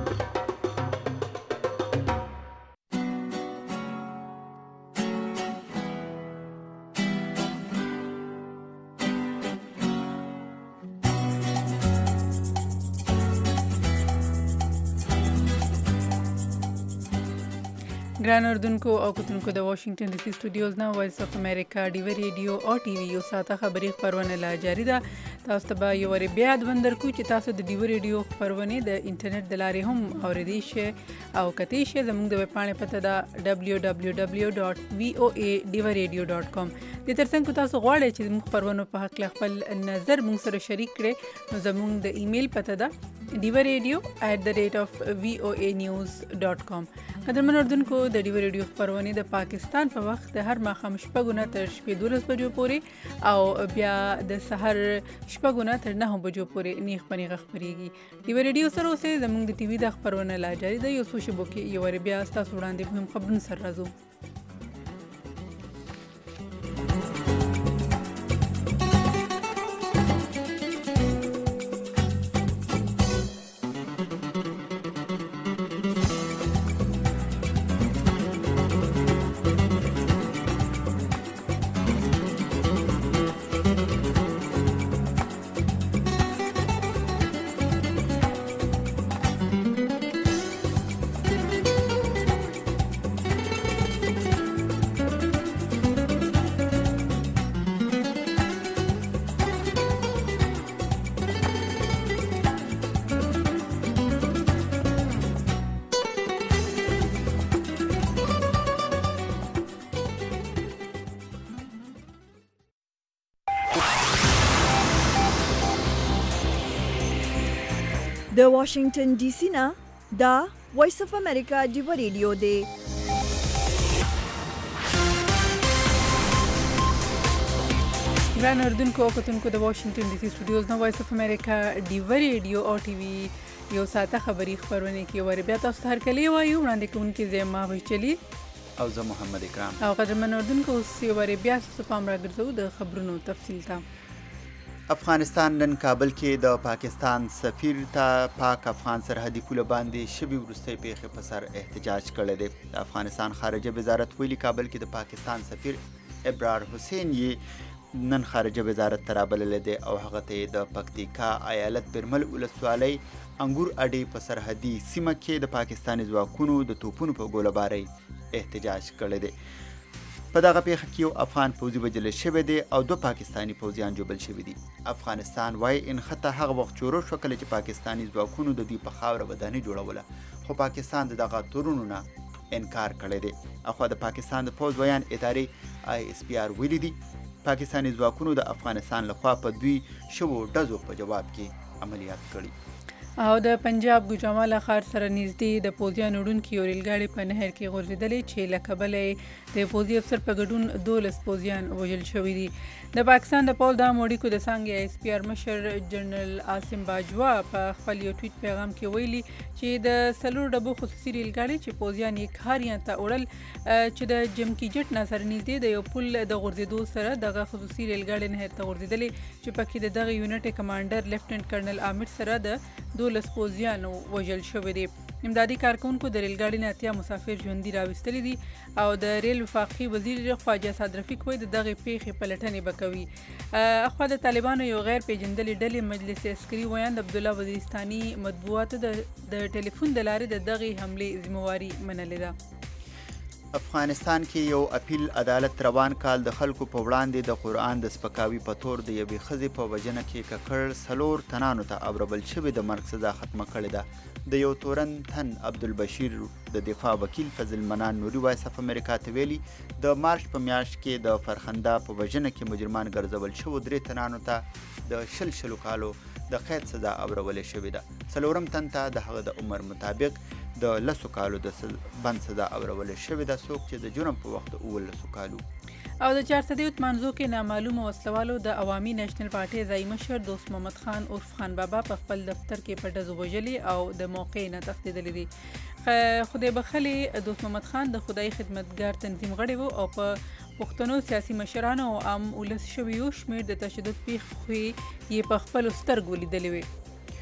ګران اردوونکو او کتونکو د واشنگټن ډي سي سټوډیوز نه وایس اف امریکا ډیوا ریډیو او ټي وي یو ساته خبري خبرونه لا جاری ده. تاسو ته به یو ور بیا د وندر کو چې تاسو د ډیوا ریډیو خبرونه د انټرنیټ د لارې هم اوریدئ شئ او کتئ شئ. زموږ د ویب پاڼې پته ده دبليو دبليو دبليو ډاټ وي او اي ډیوا ریډیو ډاټ کام. د ترڅنګ تاسو غواړئ چې موږ خبرونه په حق خپل نظر موږ سره شریک کړئ نو زموږ د ایمیل پته ده ډیوا ریډیو ایٹ د ریټ اف وی او اي نیوز ډاټ کام. قدرمن اردوونکو د ډیوا ریډیو خبرونه د پاکستان په وخت د هر ماښام شپږ نه تر شپې دولس بجو پورې او بیا د سحر شپږ نه تر نهه بجو پورې نیغ پنیغ خبريږي. ډیوا ریډیو سره اوسه زموږ د ټي وي د خبرونه لا جاری ده. یو څو شبو کې یو ور بیا تاسو وړاندې مهم خبرونه سره راځو. د واشنگټن ډي سي نه دا وایس اف امریکا ډیو ریډیو دی. ګران اردوونکو او کتونکو د واشنگټن ډي سي سټوډیوز نه وایس اف امریکا ډیو ریډیو او ټي وي یو ساعته خبری خبرونه کې ور بیا تاسو هر کلی وایو وړاندې کوونکې زما وچلی او زه محمد اکرام او قدرمن اردوونکو سی ور بیا تاسو پام راګرځو د خبرونو تفصیل ته. افغانستان نن کابل کې د پاکستان سفیر ته پاک افغان سرحدي پوله باندې شبي وروستۍ پیښې په سر احتجاج کړی دی. د افغانستان خارجه وزارت ویلي کابل کې د پاکستان سفیر ابرار حسین یې نن خارجه وزارت ته رابللی دی او هغه ته د پکتیکا ایالت برمل ولسوالۍ انګور اډې په سرحدي سیمه کې د پاکستاني ځواکونو د توپونو په ګولهبارۍ احتجاج کړی دی. په دغه پیښه کې یو افغان پوځي وژل شوی دی او دوه پاکستاني پوځیان ژوبل شوي دي. افغانستان وایي انخته هغه وخت شروع شوه کله چې پاکستاني ځواکونو د دوی په خاوره ودانۍ جوړوله خو پاکستان د دغه تورونو نه انکار کړی دی. اخوا د پاکستان د پوځ ویان ادارې آی اس پی آر ویلي دي پاکستاني ځواکونو د افغانستان لخوا په دوی شوو ډزو په جواب کې عملیات کړي. او د پنجاب ګوجامالا ښار سره نږدې د پوځیانو وړونکي یو ریلګاډي په نهر کې غورځېدلې چې له کبله یې د پوځي افسر په ګډون دولس پوځیان وژل شوي دي. د پاکستان د پوځ د عامو اړیکو د څانګې آی اس پی آر مشر جنرال عاصم باجوا په خپل یو ټویټ پیغام کې ویلي چې د څلور ډبو خصوصي ریلګاډي چې پوځیان یې کاریان ته وړل چې د جمکي جټ نه سره نږدې د یو پل د غورځېدو سره دغه خصوصي ریلګاډي نهر ته غورځېدلې چې پکې د دغه یونټ کمانډر لیفټننټ کرنل عامر سره د دولس پوځیانو وژل شوي دي. امدادي کارکونکو د ریلګاډي نه اتیا مسافر ژوندي راویستلي دي او د ریل وفاقي وزیر خواجه صاد رفیق وایي د دغې پیښې پلټنې به کوي. اخوا د طالبانو یو غیر پیژندلې ډلې مجلس عسکري ویاند عبدالله وزیرستاني مطبوعاتو د ټلیفون د لارې د دغې حملې ذمواري منلې ده. افغانستان کې یو اپیل عدالت روان کال د خلکو په وړاندې د قرآن د سپکاوي په تور د یوې ښځې په وژنه کې ککړ څلور تنانو ته اوربل شوې د مرګ سزا ختمه کړې ده. د یو تورن تن عبدالبشیر د دفاع وکیل فضل منان نوري وایس اف امریکا ته ویلي د مارچ په میاشت کې د فرخنده په وژنه کې مجرمان ګرځول شوو درې تنانو ته د شل شلو کالو د قید سزا اورولې شوې ده. څلورم تن ته د هغه د عمر مطابق د لسو کالو د بند سزا اورولې شوې ده څوک چې د جرم په وخت اوولسو کالو. او د چارسدیوت منځو کې نامعلومه وسلوالو د عوامي نیشنل پارټۍ ځایي مشر دوست محمد خان عرف خان بابا په خپل دفتر کې په ډزو وژلي او د موقع نه تښتېدلی دي. خدای بخلي دوست محمد خان د خدای خدمتګار تنظیم غړی و او په پښتنو سیاسي مشرانو او عام ولس شویو شمېر د تشدد پیښې یې په خپلو سترګو لیدلې وې.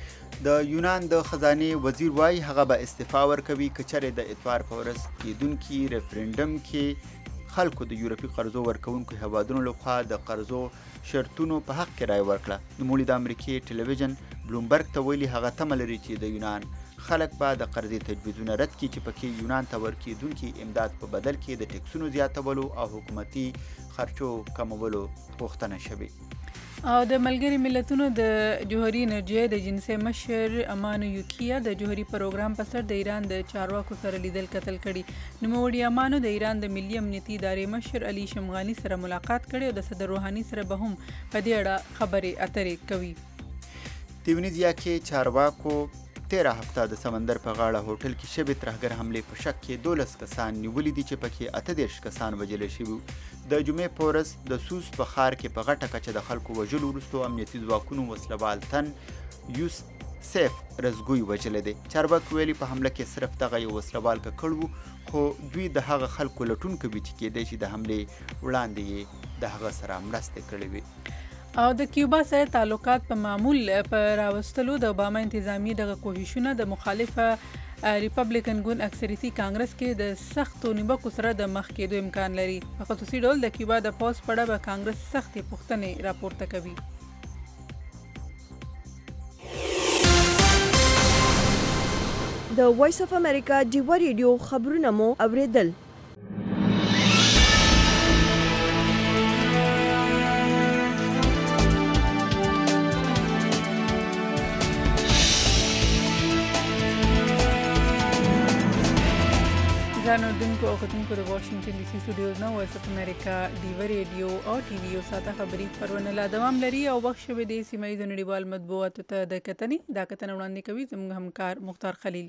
د یونان د خزانې وزیر وایي هغه به استعفا ورکوي که چېرې د اتوار په ورځ کېدونکي ریفرنډم کې خلکو د یورپي قرضو ورکوونکو هیوادونو لخوا د قرضو شرطونو په حق کې رایه ورکړه. نوموړي د امریکې ټلویزیون بلومبرګ ته ویلي هغه تمه لري چې د یونان خلک به د قرضې تجویزونه رد کړي چې پکې یونان ته ورکېدونکي امداد په بدل کې د ټکسونو زیاتولو او حکومتي خرچو کمولو غوښتنه شوې. او د ملګري ملتونو د جوهري انرژۍ د جنسي مشر امانو یوکیا د جوهري پروګرام په سر د ایران د چارواکو سره لیدل کتل کړي. نوموړي امانو د ایران د ملي امنیتي ادارې مشر علي شمغاني سره ملاقات کړی او د صدر روحاني سره به هم په دې اړه خبرې اترې کوي. تیونیزیا کې چارواکو تیره هفته د سمندر په غاړه هوټل کې شبې ترهګر حملې په شک کې دولس کسان نیولي دي چې پکې اته دېرش کسان وژل شوي. د جمعې په ورځ د سوس په ښار کې په غټه کچه د خلکو وژلو وروسته امنیتي ځواکونو وسلوال تن یوس سیف رزګوی وژلی دی. چارواکو ویلي په حمله کې صرف دغه یو وسلوال ککړ و خو دوی د هغه خلکو لټون کوي چې کېدای شي د حملې وړاندې یې د هغه سره مرستې کړې وي. او د کیوبا سره تعلقات په معمول په راوستلو د اوباما انتظامیې دغه کوښښونه د مخالفه ریپبلیکن ګوند اکثریتي کانګرس کې د سختو نیوکو سره د مخ کېدو امکان لري. په خصوصي ډول د کیوبا د پوځ په اړه به کانګرس سختې پوښتنې راپورته کوي. د وایس اف امریکا ډیو ریډیو خبرونه مو اوریدل. ګران اردوونکو اوریدونکو او کتونکو د واشنگټن ډي سي سټوډیوز نه وایس اف امریکا ډیوه ریډیو او ټي وي او ساته خبري خبرونه لا دوام لري او وخت شوه د سیمه ییزو نړیوال مطبوعاتو ته د کتنې دا کتنه وړاندې کوي زموږ همکار مختار خلیل.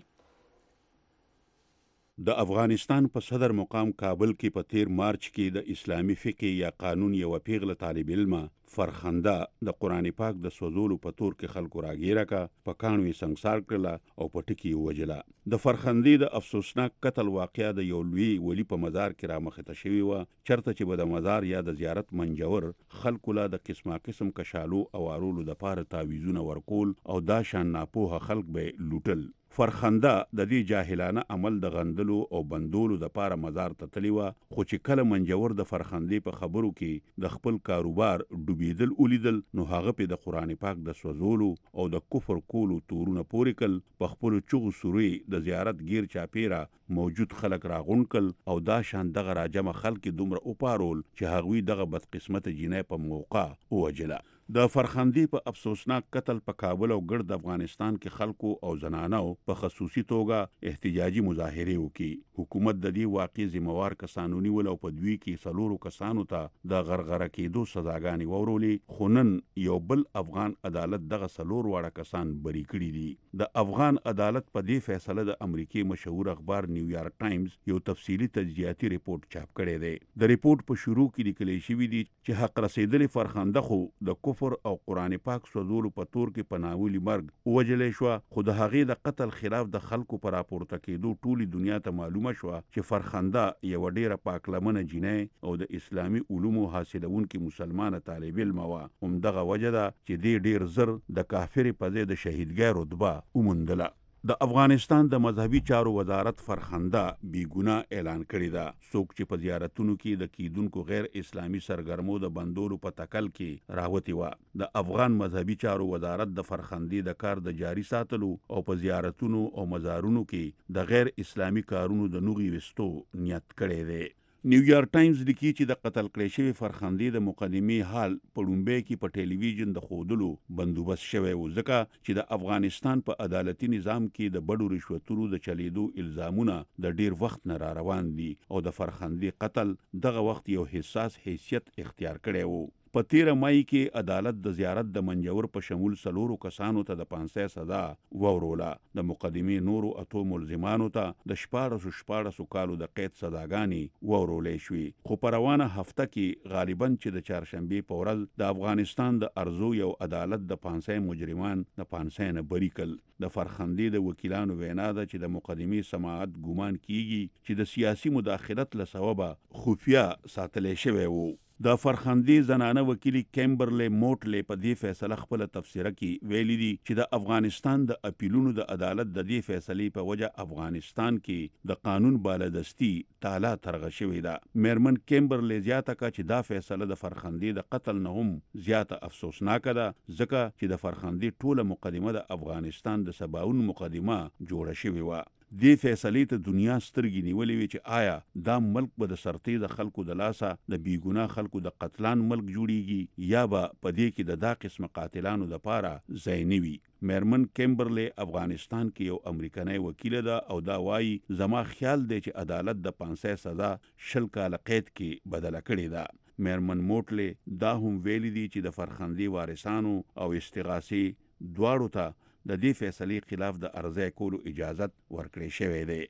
د افغانستان په صدر مقام کابل کې په تیر مارچ کې د اسلامي فقه یا قانون یو پیغله طالب علم فرخنده د قرآن پاک د سوزولو په تور کې خلکو راګیره کا په کانوي سنگسار کړله او په ټکی وجله. د فرخندې د افسوسناک قتل واقعیا د یو لوی ولی په مزار کې را مخته شوی و چرته چې به د مزار یا د زیارت منجور خلکو لا د قسمه قسم کشالو او ارولو د پاره تعویذونه ورکول او دا شان ناپوهه خلک به لوټل. فرخنده د دې جاهلانه عمل د غندلو او بندولو د پاره مزار ته تلی و خو چې کله منجور د فرخندې په خبرو کې د خپل کاروبار ډوبېدل ولیدل نو هغه په د قرآن پاک د سوزولو او د کفر کولو تورونه پورې کل په خپل چغو سوري د زیارت گیر چاپیرا موجود خلک راغون کل او دا شان دغه راجمه خلک دومره اوپارول چې هغوی دغه بدقسمت جنای په موقع وجله. د فرخندې په افسوسناک قتل په کابل او ګرد افغانستان کې خلکو او زنانو په خصوصي توګه احتجاجي مظاهره وکړي. حکومت د دې واقع ذمہوار کسانو نیول او په دوی کې څلورو کسانو ته د غرغره کېدو سزاګانې ورولې خو نن یو بل افغان عدالت دغه څلور واړه کسان بری کړي دي. د افغان عدالت په دې فیصله د امریکای مشهور اخبار نیویارک ټایمز یو تفصیلی تجزیاتي ریپورت چاپ کړی دی. د ریپورت په شروع کې لیکل شوی دی چې حق رسیدلې فرخنده خو د کفر او قرآن پاک سوزولو په تور کې په ناولي مرګ ووجلې شوه خو د هغې د قتل خلاف د خلکو په راپورته کېدو ټولې دنیا ته معلومه شوه چې فرخنده یوه ډېره پاکلمنه جینۍ او د اسلامي علومو حاصلونکې مسلمانه طالب علمه وه. همدغه وجه ده چې دې ډېر زر د کافرې په ځای د شهیدګۍ رتبه وموندله. د افغانستان د مذهبي چارو وزارت فرخنده بیګناه اعلان کړی ده. څوک چې په زیارتونو کې د کیدونکو غیر اسلامي سرګرمو د بندولو په تکل کې راوتی و. د افغان مذهبي چارو وزارت د فرخندې د کار د جاری ساتلو او په زیارتونو او مزارونو کې د غیر اسلامي کارونو د نوغي وستو نیت کړی دی. نیویارک ټایمز لیکي چې د قتل کړی شوی فرخندې د مقدمې حال په لومبۍ کې په ټلویزیون د ښودلو بندوبست شوی و ځکه چې د افغانستان په عدالتي نظام کې د بډو رشوتونو د چلیدو الزامونه د ډیر وخت نه را روان دي او د فرخندې قتل دغه وخت یو حساس حیثیت اختیار کړی و. په تیره مای کې عدالت د زیارت د منجور په شمول څلورو کسانو ته د پانسۍ سزا ووروله. د مقدمې نورو اتو ملزمانو ته د شپاړسو شپاړسو کالو د قید سزاګانې وورولې شوې خو په روانه هفته کې غالبا چې د چهارشنبې په ورځ د افغانستان د ارزو یو عدالت د پانسۍ مجرمان د پانسۍ نه بری کړل. د فرخندې د وکیلانو وینا ده چې د مقدمې سماعت ګمان کیږي چې د سیاسي مداخلت له سببه خفیه ساتلې شوی و. د فرخندې زنانه وکیل کیمبرلی موټلې په دې فیصله خپل تفسیره کې ویلي دي چې د افغانستان د اپیلونو د عدالت د دې فیصلې په وجه افغانستان کې د قانون بالادستی تالا ترغه شوې ده. میرمن کیمبرلی زیاته کړه چې دا فیصله د فرخندې د قتل نه هم زیاته افسوسناکه ده ځکه چې د فرخندې ټوله مقدمه د افغانستان د سباون مقدمه جوړه شوې وه. دې فیصلې ته دنیا سترګې نیولې وي چې آیا دا ملک به د سرتې د خلکو د لاسه د بیګناه خلکو د قتلان ملک جوړیږي یا به په دې کې د دا قسم قاتلانو د پاره ځای نه وي. میرمن کیمبرلی افغانستان کې یو امریکنی وکیل ده او دا وایي زما خیال دی چې عدالت د پانسۍ سزا شل کاله قید کې بدله کړې ده. میرمن موټلې دا هم ویلي دي چې د فرخندې وارثانو او استغاثې دواړو ته د دې فیصلې خلاف د عرضه کولو اجازت ورکړی شوی دی.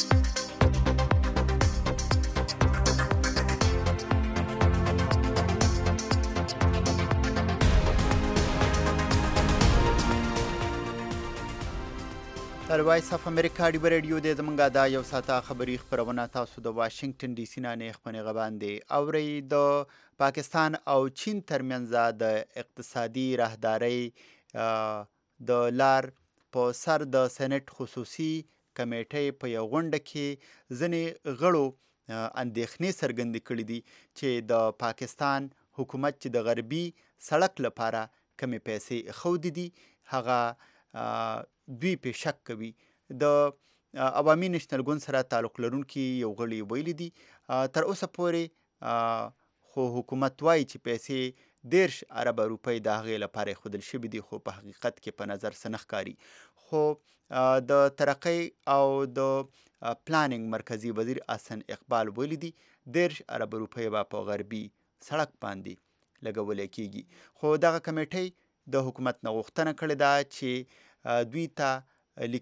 د وایس اف امریکا ډیوه ریډیو د زمونږه دا یو ساعته خبري خبرونه تاسو د واشنگټن ډي سي نه نه خبرونه غواندې اوري. د پاکستان او چین ترمنځ د اقتصادي راهداري د لار په سر د سېنات خصوصي کمیټې په یو غونډه کې ځینې غړو اندېښنې څرګندې کړې دي چې د پاکستان حکومت چې د غربي سړک لپاره کمې پیسې ښودې دي هغه دوی په شک کوي. د عوامي نېشنل ګوند سره تعلق لرونکي یو غړي ویلي دي تر اوسه پورې خو حکومت وایي چې پیسې دیرش اربه روپۍ د هغې لپاره ښودل شوي دي خو په حقیقت کې په نظر څه نه ښکاري. خو د ترقۍ او د پلانینګ مرکزی وزیر حسن اقبال ویلي دي دېرش اربه روپۍ به په غربي سړک باندې لګولې کیږي. خو دغه کمیټۍ د حکومت نه غوښتنه کړې ده چې دوی ته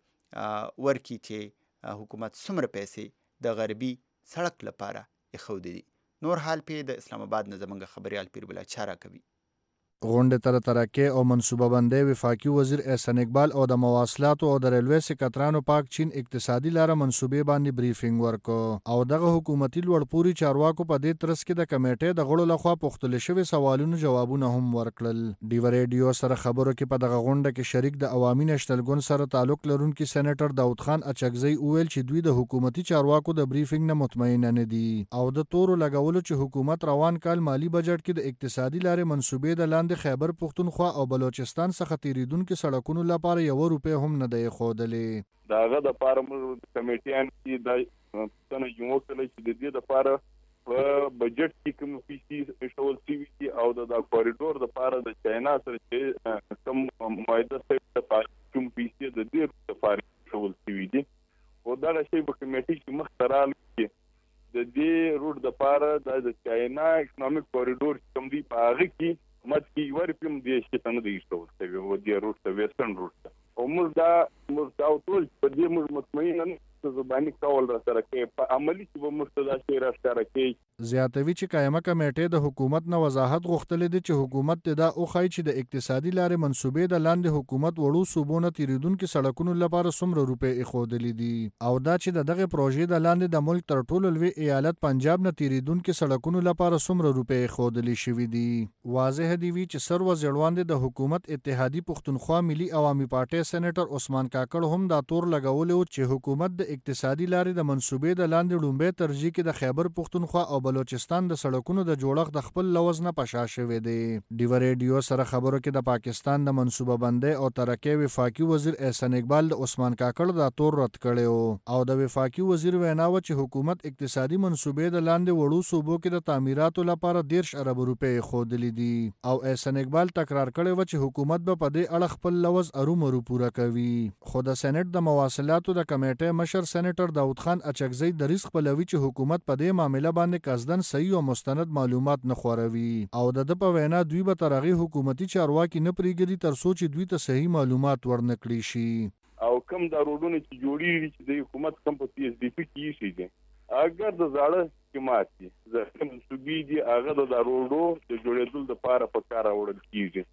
لیکلې ورکي چې حکومت څومره پیسې د غربي سړک لپاره ایښودې دي. نور حال پې د اسلام آباد نه زموږ خبریال پیر بلا چاره کوي. غونډې ته ترقې او منصوبه بندۍ وفاقي وزیر احسان اقبال او د مواصلاتو او د ریلوې سکرټرانو پاک چین اقتصادي لاره منصوبې باندې بریفینګ ورکړ او دغه حکومتي لوړپوړي چارواکو په دې ترڅ کې د کمیټې د غړو لخوا پوښتل شوي سوالونو جوابونه هم ورکړل. ډیو ریډیو سره خبرو کې په دغه غونډه کې شریک د عوامي نشتلګون سره تعلق لرونکي سېنیټر داود خان اچکزی وویل چې دوی د حکومتي چارواکو د بریفینګ نه مطمئن نه دي او د تورو لګولو چې حکومت روان کال مالی بجټ کې د اقتصادي لارې منصوبې د لاندې خیبر پښتونخوا او بلوچستان څخه تیریدونکو سړکونو لپاره یو روپۍ هم نه دی ښودلې. د هغه دپاره موږ کمیټیان کې دا پوښتنه یې وکړله چې د دې دپاره په بجټ کې کوم پیسې ایښول شوي دي او د دا کوریډور دپاره د چاینا سره چې کوم معاهده شوې ده کوم پیسې د دې دپاره ایښول شوي دي. خو دغه شی په کمیټې کې مخته راغلی چې د دې روټ دپاره د چاینا اکنامک کوریډور چې کوم دی په هغه کې مت کې یو روپۍ هم دې شي ته نه دی ایښول شوی و دې روټ ته ویسټرن روټ ته او موږ دا موږ دا ټول په دې موږ مطمئن نه زبانی کول را سره کوي په عملي کې به موږ ته دا شی را ښکاره کوي. زیاتوي چې قایمه کمیټې د حکومت نه وضاحت غوښتلی دی چې حکومت ته دا وښایي چې د اقتصادي لارې منصوبې د لاندې حکومت وړو صوبو نه تیریدونکو سړکونو لپاره څومره روپۍ ایښودلې دي او دا چې د دغې پروژې د لاندې د ملک تر ټولو لوی ایالت پنجاب نه تیریدونکو سړکونو لپاره څومره روپۍ ایښودلې شوي دي. واضح دی وي چې سر وزیرواندې د حکومت اتحادي پښتونخوا ملي عوامي پارټۍ سېنیټر عثمان کاکړ هم دا تور لګولی و چې حکومت د اقتصادي لارې د منصوبې د لاندې لومبۍ ترجیح کې د خیبر پښتونخوا او بلوچستان د سړکونو د جوړښت د خپل لوز نه پشا شوی دی. ډیو ریډیو سره خبرو کې د پاکستان د منصوبه بندۍ او ترقۍ وفاقي وزیر احسان اقبال د عثمان کاکړ دا تور رد کړی او د وفاقي وزیر وینا وه چې حکومت اقتصادي منصوبې د لاندې وړو صوبو کې د تعمیراتو لپاره دېرش اربه روپۍ ایښودلې دي او احسان اقبال تکرار کړی و چې حکومت به په دې اړه خپل لوز ارومرو پوره کوي. خو د سېنیټ د مواصلاتو د کمیټې مشر سېنیټر داود خان اچکزی دریځ خپلوي چې حکومت په دې معامله باندې قصدن صحیح او مستند معلومات نه خوروي او د ده په وینا دوی به تر هغې حکومتي چارواکي نه پرېږدي تر څو چې دوی ته صحیح معلومات ورنه کړي شي. او کوم دا روډونه چې جوړېږي چې د حکومت کوم په پی ایس ډي پي کې ایښي دي اگر د زاړه سکیمات دي زړې منصوبې دي هغه د دا روډو د جوړېدلو دپاره په کار راوړل کېږي.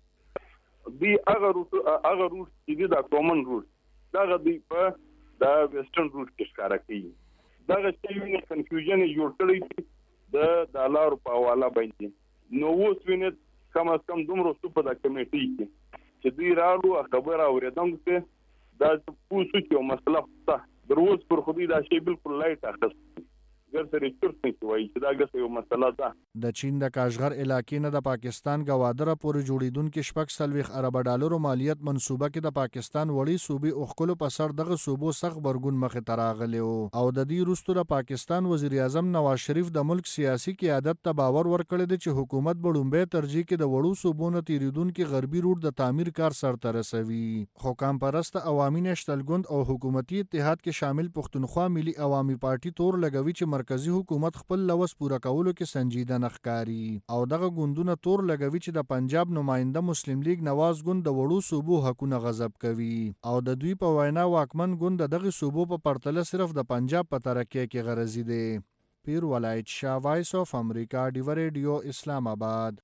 دوی هغه روټ هغه روټ چې دي دا کامن روټ دغه دوی په دا ویسټرن روټ کې ښکاره کوي. دغه شی وینې کنفیوژن یې جوړ کړی دی د ډالرو په حواله باندې. نو اوس وینې کم از کم دومره څه په دا کمیټۍ کې چې دوی راغلو خبره اورېدم چې دا پوه شو چې یو مسله شته در اوس پر خو دوی دا شی بالکل لایټ اخیستی ګر سره چرت نه کوي چې دا ګس یو مسله ده. د چین د کاشغر علاقې نه د پاکستان ګوادره پورې جوړیدونکې شپږ څلوېښت اربه ډالرو مالیت منصوبه کې د پاکستان وړې صوبې اوښکلو په سر دغه صوبو سخت غبرګون مخې ته راغلی و او د دې وروسته د پاکستان وزیر اعظم نواز شریف د ملک سیاسي قیادت ته باور ورکړی دی چې حکومت به لومبۍ ترجیح کې د وړو صوبو نه تیریدونکي غربي روټ د تعمیر کار سرته رسوي. خو کامپرسته عوامي نشتلګوند او حکومتي اتحاد کې شامل پښتونخوا ملي عوامي پارټي تور لګوي چې مرکزی حکومت خپل لوز پوره کولو کې سنجیده نه ښکاري او دغه ګوندونه تور لګوي چې د پنجاب نماینده مسلم لیگ نواز ګوند د وړو صوبو حقونه غصب کوي او د دوی په وینا واکمن ګوند دغه صوبو په پرتله صرف د پنجاب په ترقۍ کې غرضي دی. پیر ولایت شاه، وایس آف امریکا، ډیو ریډیو، اسلام آباد.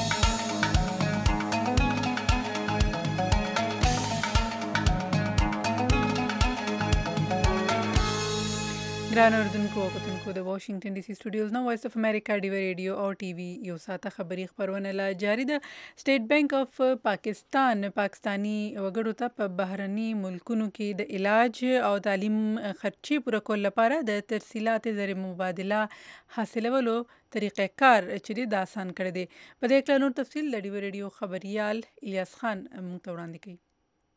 ګران اردوونکو او کتونکو د واشنگټن ډي سي سټوډیوز نه وایس اف امریکا ډیو ریډیو او ټي وي یو ساته خبري خبرونه لا جاری ده. سټیټ بانک اف پاکستان پاکستانی وګړو ته په بهرني ملکونو کې د علاج او تعلیم خرچې پوره کول لپاره د ترسیلات زر مبادله حاصلولو طریقې کار چې د آسان کړی دی. په دې کې نور تفصیل د ډیو ریډیو خبريال الیاس خان موږ ته وړاندې کوي.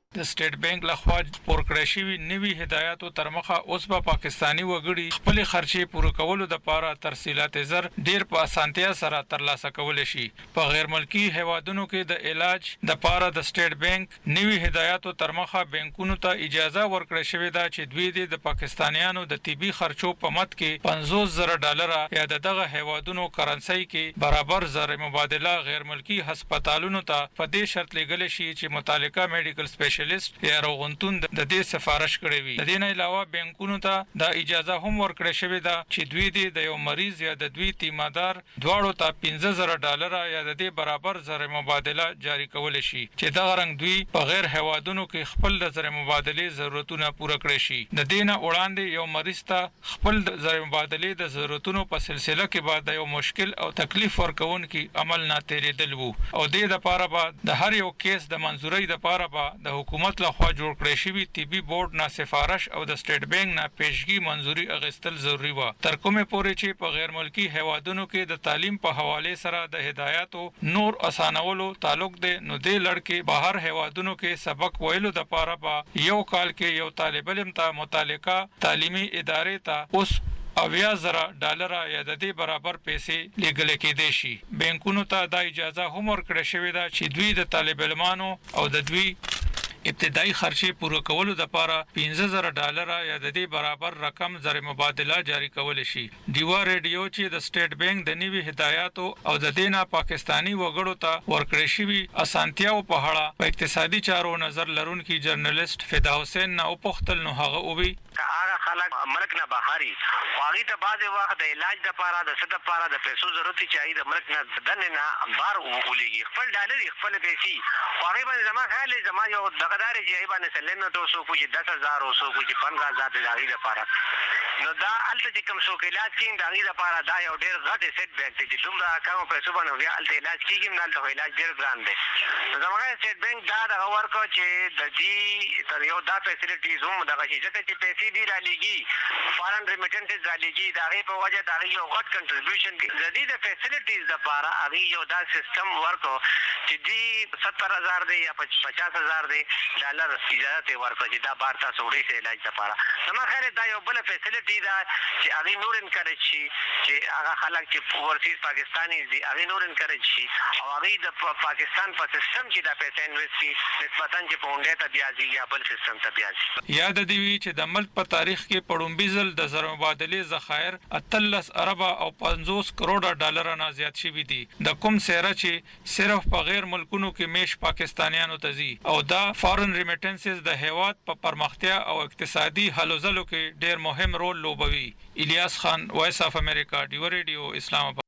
د سټیټ بانک لخوا پور کړی شوي نوي هدایاتو تر مخه اوس به پاکستانی وګړي خپل خرچې پوره کولو لپاره ترسیلات زر ډیر په اسانتیا سره ترلاسه کول شي. په غیر ملکی هیوادونو کې د علاج د لپاره د سټیټ بانک نوي هدایاتو تر مخه بانکونو ته اجازه ورکړې شوې ده چې دوی د پاکستانیانو د طبي خرچو په مت کې پنځوس زره ډالر یا دغه هیوادونو کرنسي کې برابر زر مبادله غیر ملکی هسپتالونو ته په دې شرط لګل شي چې متعلقه میډیکل سپیشل یا روغتون د دې سفارش کړی وي. د دې نه علاوه بانکونو ته د اجازه هم ورکړې شوې ده چې دوی د یو مریض یا د دوی تیمادار دواړو ته پنځه زره ډالر یا د دې برابر زر مبادله جاری کول شي چې دغه رنګ دوی په غیر هوادونو کې خپل د زر مبادله ضرورتونه پوره کړي شي. د دې نه وړاندې یو مریض ته خپل د زر مبادله د ضرورتونو په سلسله کې بعد یو مشکل او تکلیف ورکون کې عمل نه تیریدل وو او د دې لپاره به د هر یو کیس د منزورۍ لپاره به د حکومت لخوا جوړ کړی شوی طبي بورډ نه سفارش او د سټیټ بانک نه پیشگی منزوري اغستل ضروری و. تر کومه پورې چې په غیر ملکی هیوادونو کې د تعلیم په حواله سره د هدایاتو نور اسانولو تعلق دی نو د لړکې بهر هیوادونو کې سبق ویلو د لپاره به یو کال کې یو طالب علم ته متعلقه تعلیمي ادارې ته اوس اویا زره ډالر یا د دې برابر پیسې لګل کېدې شي. بانکونو ته د اجازه هم ورکړه شوې ده چې دوی د طالب علمانو او د دوی ابتدایي خرچې پوره کولو لپاره پنځه زره ډالر یا د دې برابر رقم زر مبادله جاری کول شي. دیوا ریډیو چې د سټیټ بانک د نوي هدایاتو او د دینه پاکستانی وګړو ته ورکړې شوی اسانتیاو په اړه په اقتصادي چارو نظر لرونکي جرنالست فدا حسین نه وپوښتل نو هغه ووی هغه خلک ملک نه بهاري واغې ته بعضې وخت د علاج لپاره د څه لپاره د پیسو ضرورت چې د ملک نه دننه نه بار وغولېږي خپل ډالر خپل پیسې واغې باندې زما خیال دی زما یو دغه داري چې باندې سلم ته اوسو کوی دس هزار اوسو کوی پندرہ هزار د داغي لپاره نو دا الته چې کوم څوک علاج کین داغي لپاره دا یو ډېر غټ سیټ بیک دی چې دومره کم پیسو باندې بیا الته علاج کیږي نه الته علاج ډېر ګران دی. نو زما سټیټ بانک دا د ورکو چې د دې تر یو دا فیسیلیټیز هم دغه چې چې پیسې دی را لګي فارن ریمیټنسز را لګي داغي په وجه داغي یو غټ کنټریبیوشن دی. د دې د فیسیلیټیز لپاره هغه یو دا سیستم ورکو چې دی ستر هزار دی یا پچاس هزار دی ډالر اجازه ته ورکړي چې دا بار تاسو وړي سه علاج لپاره. زما خیال دا یو بل فیسیلیټی دا چې هغه نور انکریج شي چې هغه خلک چې اورسیز پاکستانی دي هغه نور انکریج شي او هغه د پاکستان په سیستم کې دا پیسې انویسټ شي نسبتاً چې پونډه ته بیاځي یا بل سیستم ته بیاځي. یاد دی وی چې د ملک په تاریخ کې پړومبي ځل د زر مبادله ذخایر اتلس ارب او پنځوس کروڑه ډالر نه زیات شوي دي. د کوم سره چې صرف په غیر ملکونو کې میش پاکستانیانو ته زی او دا فارن ریمیټنسز د هیواد په پرمختیا او اقتصادي هلو ځلو کې ډېر مهم رول لوبوي. الیاس خان وایس اف امریکا ډیو ریډیو اسلام آباد.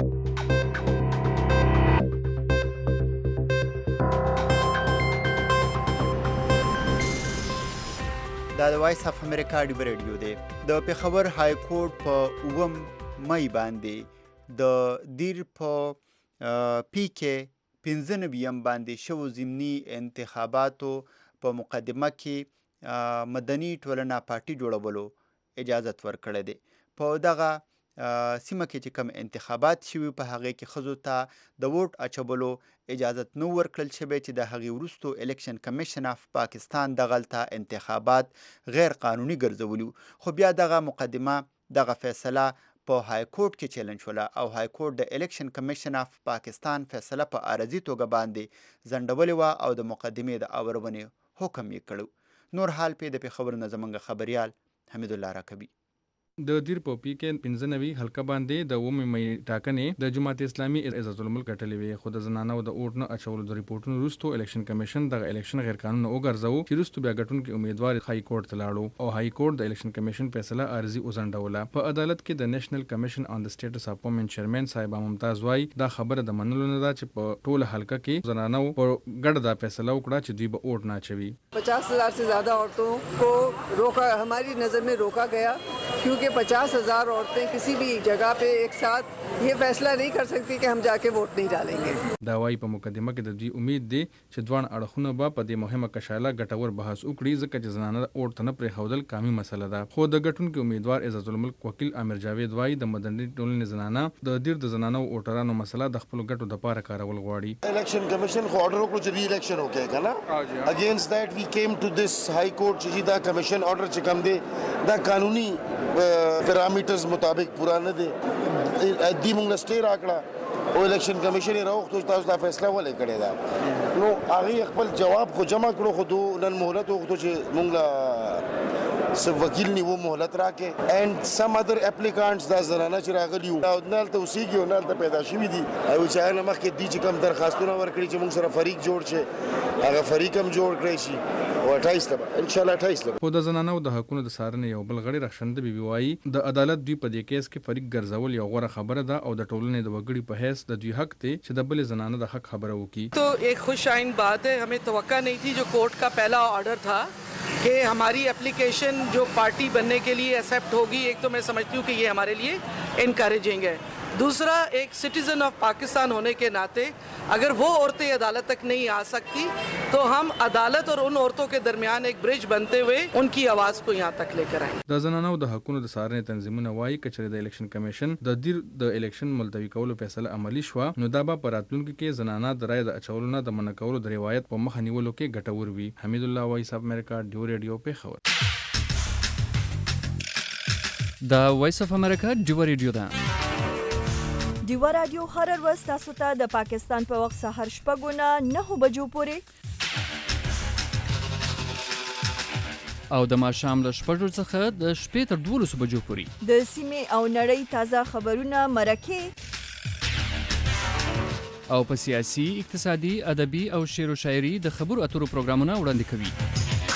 دا د وایس اف امریکا ډیو ریډیو دی. د پیښور های کورټ په اووم مئی باندې د دیر په پی کې پنځه نویم باندې شو ضمني انتخاباتو په مقدمه کې مدني ټولنه پارټي جوړولو اجازت ورکړی دی. په دغه سیمه کې چې کوم انتخابات شوي په هغې کې ښځو ته د ووټ اچولو اجازت نه ورکړل شوی چې د هغې وروستو الیکشن کمیشن اف پاکستان دغلته انتخابات غیر قانوني ګرځولي. خو بیا دغه مقدمه دغه فیصله په های کورټ کې چیلنج شوله او های کورټ د الیکشن کمیشن اف پاکستان فیصله په عارضي توګه باندې ځنډولې وه او د مقدمې د اورونې حکم یې کړو. نور حال پې د پېښور نه زموږ خبریال حمید الله راکبي. د دیر په پی کې پنځه نوي حلقه باندې د اووم مئی ټاکنې د جماعت اسلامي عزت الملک ټلوي خو د زنانو د اوټ نه اچولو د ریپورتونو وروسته الیکشن کمیشن د الیکشن غیر قانوني وګرځاو چې وروسته بیا ګټونکي امیدوار های کورټ ته لاړو او های کورټ د الیکشن کمیشن فیصله عارضي وزنډوله. په عدالت کې د نېشنل کمیشن آن د سټیټس اف وومن چیرمن صاحب ممتاز وای دا خبره د منلو نه ده چې په ټوله حلقه کې زنانو په ګډه دا فیصله وکړه چې دوی به اوټ نه اچوي. پچاس ہزار سے زیادہ عورتوں کو روکا ہماری نظر میں روکا گیا क्योंकि पचास हज़ार औरतें किसी भी जगह पे एक साथ ये फैसला नहीं कर सकती कि हम जाके वोट नहीं डालेंगे। دا وايي په مقدمه کې د دوی امید دی چې ځوان اړخونه به په دې مهمه کشاله ګټور بحث وکړي ځکه چې زنانه اور ته نه پرېښودل کامي مسله ده. خو د ګټونکي امیدوار اعزاز الملک وکیل عامر جاوید وايي د مدني ټولنې زنانه د دیر د زنانه او اوټرانو مسله د خپل ګټو د پاره کارول غواړي. الیکشن کمیشن خو اورډر وکړو چې ری الیکشن وکړي کنه اگینست دیٹ وی کیم ټو دس های کورټ چې دا کمیشن اورډر چې کوم دی دا قانوني پیرامیټرز مطابق پورا نه دی دی موږ سټی راکړه او الیکشن کمیشن یې راوخته تاسو دا فیصله ولې کړې ده نو هغه خپل جواب خو جمع کړو خو نن مهلت وخته چې موږ سب وکیل نیو مهلت راکې and some other applicants دا زنانه چې راغلی وو او نال ته اوسېږي او نال ته پیدا شوي دي او چې هغه مخکې دي چې کوم درخواستونه ورکړي چې موږ سره فریق جوړ شي هغه فریق هم جوړ کړی شي او اټایس لبا ان شاء الله اټایس لبا. خو د زنانو د حقونو د څارنې یو بل غړي رخصنده بیبي وايي د عدالت دوی په دې کیس کې فریق ګرځول یو غوره خبره ده او د ټولنې د وګړي په حیث د دوی حق دی چې د بل زنانه د حق خبره وکړي. تو ایک خوش آئند بات ہے, हमें तवक्का नहीं थी जो कोर्ट का पहला ऑर्डर था कि हमारी एप्लीकेशन जो पार्टी बनने के लिए एक्सेप्ट होगी. एक तो मैं समझती हूँ कि ये हमारे लिए इनकरेजिंग है. दूसरा, एक सिटीजन ऑफ पाकिस्तान होने के नाते अगर वो औरतें अदालत तक नहीं आ सकती तो हम अदालत और उन औरतों के दरमियान एक ब्रिज बनते हुए उनकी आवाज़ को यहाँ तक लेकर आए. د زنانو د حقونو د څارنې تنظیمونه وايي کچره د الیکشن کمیشن د دیر د الیکشن ملتوي کولو فیصله عملی شوه نو دا به په راتلونکي کې زنانه د رایې د اچولو نه د منع کولو د روایت په مخه نیولو کې ګټور وي. حمید الله وایس اف امریکا ډیو ریډیو پیښور. د وایس اف امریکا ډیو ریډیو ده. ډیوا رادیو هر ورځ تاسو ته د پاکستان په وخت سهار شپږ نه نهه بجو پورې او د ماښام له شپږو څخه د شپې تر دولسو بجو پورې د سیمې او نړۍ تازه خبرونه مرکې او په سیاسي اقتصادي ادبي او شعر و شاعري د خبرو اترو پروګرامونه وړاندې کوي.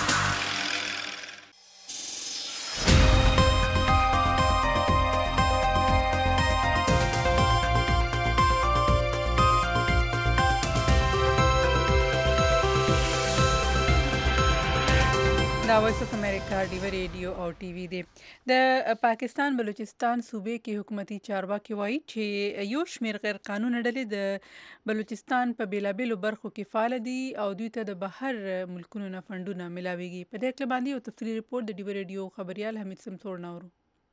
دا وایس اف امریکا ډیو ریډیو او ټي وي دی. د پاکستان بلوچستان صوبې کې حکومتي چارواکي وایي چې یو شمېر غیر قانوني ډلې د بلوچستان په بیلابیلو برخو کې فعال دي او دوی ته د بهر ملکونو نه فنډونه ملاويږي. په دې اړه باندې یو تفصیلي رپورټ د ډیو ریډیو خبريال حمید سمسور نورو.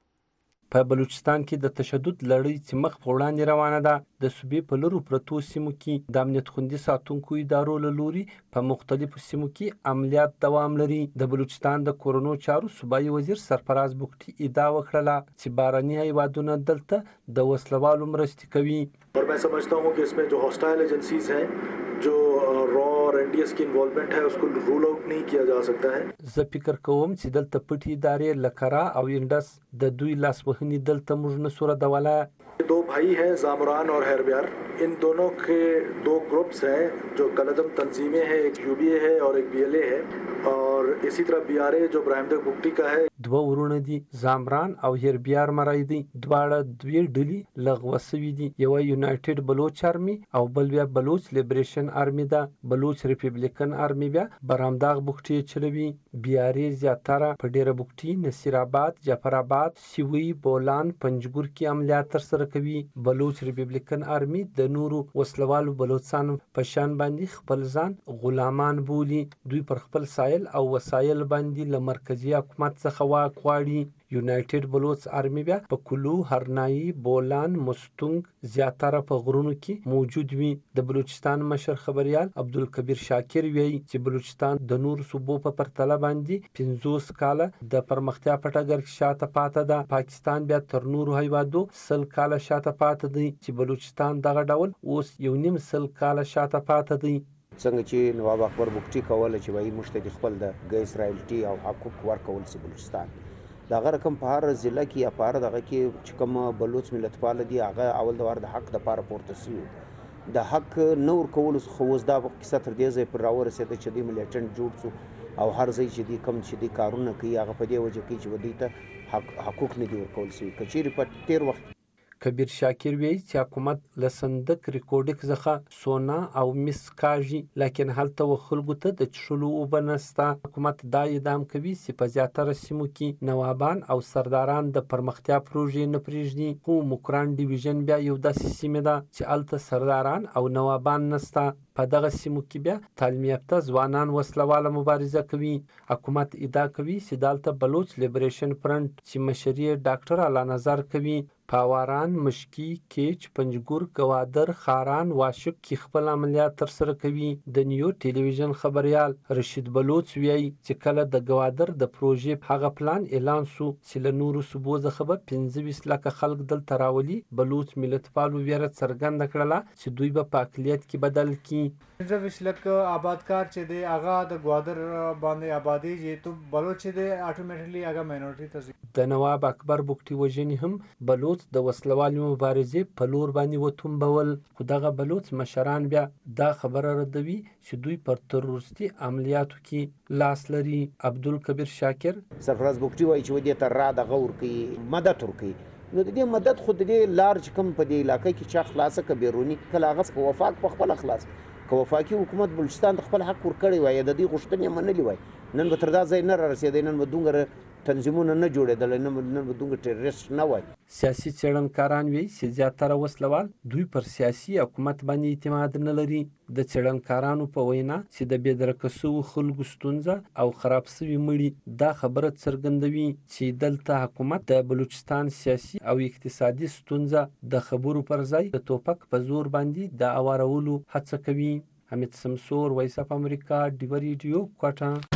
په بلوچستان کې د تشدد لړۍ چې مخ په وړاندې روانه ده د صوبې په لرو پرتو سیمو کې د امنیت خوندي ساتونکو ادارو له لوري په مختلفو سیمو کې عملیات دوام لري. د بلوچستان د کورونو چارو صوبایي وزیر سرفراز بوکټي ادعا وکړه چې باراني هیوادونه دلته د وسلوالو مرستې کوي. और मैं समझता हूँ कि इसमें जो हॉस्टाइल एजेंसीज हैं जो रॉ और एनडीएस की इन्वॉल्वमेंट है उसको रूल आउट नहीं किया जा सकता है. زه فکر کوم چې دلته پټي ادارې لکرا او انډس د دوی لاسوهنې دلته موږ نه سور دوله. दो भाई हैं जामरान और हैरब्यार, इन दोनों के दो ग्रुप्स हैं जो कलदम तंजीमें हैं, एक यूबीए है और एक बीएलए है और इसी तरह बीआरए जो ब्राह्मण बुक्टी का है. دوه ورونه دي زامران او هربیار مرای دي. دواړه دوی ډلې لغوه شوي دي. یو یونایټډ بلوچ آرمي او بل بیا بلوچ لیبریشن آرمي ده. بلوچ ریپبلیکن آرمي بیا برامداغ بوکټي چلوي. بیارې زیاتره په ډیره بوکټي، نصیر آباد، جعفر آباد، سیوی، بولان، پنجګور کې عملیات ترسره کوي. بلوچ ریپبلیکن آرمي د نورو وسلوالو بلوچستان په شان باندې خپل ځان غلامان بولي. دوی پر خپل سایل او وسایل باندې له مرکزی حکومت څخه واک غواړي. یونایټډ بلوچ آرمي بیا په کلو، هرنایي، بولان، مستونګ زیاتره په غرونو کې موجود وي. د بلوچستان مشر خبريال عبدالکبیر شاکر وایي چې بلوچستان د نور صوبو په پرتله باندې پنځوس کاله د پرمختیا په ټګر کې شاته پاتې ده. پاکستان بیا تر نورو هیوادو سل کاله شاته پاتې دی چې بلوچستان دغه ډول اوس یو نیم سل کاله شاته پاتې دی. څنګه چې نواب اکبر بوکټي کوله چې وایي موږ ته خپل د ګیس رایلټي او حقوق ورکول سي بلوچستان دا غره کوم په هر ضلع کې یا په هر دغه کې چې کوم بلوچ ملتپال دي هغه اول د وار د حق د پاره پورته سي د حق نور کول خو اوس دا کیسه تر دې ځای پر راورسېده چې د ملیټنټ جوړ سو او هر ځای چې دي کم چې دي کارونه کوي هغه په دې وجه کې چې ودی ته حق حقوق نه دي ورکول سي. کچېرې په تیر وخت کبیر شاکر وی چې حکومت له صندوق ریکورډک څخه سونا او مس کاږي لکن هلته و خلکو ته د څښلو اوبه نشته. حکومت دا اعدام کوي چې په زیاتره سیمو کې نوابان او سرداران د پرمختیا پروژې نه پرېږدي، خو موکران ډیویژن بیا یو داسې سیمه ده چې هلته سرداران او نوابان نشته. په دغه سیمو کې بیا تعلیم یافته ځوانان وسلواله مبارزه کوي. حکومت ادعا کوي چې دلته بلوچ لیبریشن فرنٹ چې مشري ډاکټر اعلی نظر کوي پاواران، مشکی، کیچ، پنجګور، گوادر، خاران، واشک کې خپل عملیات ترسره کوي. د نیو ټلویزیون خبریال رشید بلوچ وایي چې کله د گوادر د پروژې هغه پلان اعلان سو چې له نورو صوبو څخه به پنځه ویشت لکه خلک دلته راولي، بلوچ ملتپالو ویره څرګنده کړله چې دوی به په اقلیت کې بدل کړي. پنځه ویشت لکه آبادکار چې دی هغه د گوادر باندې آبادي چې تو بلوچ دی اټومیټیکلی هغه ماینورټي ته ځي. د نواب اکبر بوکټي وژنې هم بلوچ د وسلوالي مبارزې په لور باندې وتومبول، خو دغه بلوچ مشران بیا دا خبره ردوي چې دوی پر تروریستي عملیاتو کې لاس لري. عبدالکبیر شاکر سرفراز بوکټي وایي چې ودې ته را دغه ورکوي مدد ورکوي، نو د دې مدد خو د دې لار چې کوم په دې علاقه کې چا خلاصه که بیروني کله هغه په وفاق په خپله خلاص که وفاقي حکومت بلوچستان ته خپل حق ورکړی وای د دې غوښتنې یې منلې وای، نن به تر دا ځای نه رارسېدی، نن به دومره تنظیمونه نه جوړېدل، نن به دومره ټیرریسټ نه وای. سیاسي څېړنکاران وایي چې زیاتره وسلوال دوی پر سیاسي حکومت باندې اعتماد نه لري. د څېړنکارانو په وینا چې د بېدرکه سوو خلکو ستونزه او خراب سوي مړي دا خبره څرګندوي چې دلته حکومت د بلوچستان سیاسي او اقتصادي ستونزه د خبرو پر ځای د توپک په زور باندې د اوارولو هڅه کوي. حمید سمسور، وایس اف امریکا، ډیوه ریډیو، کوټه.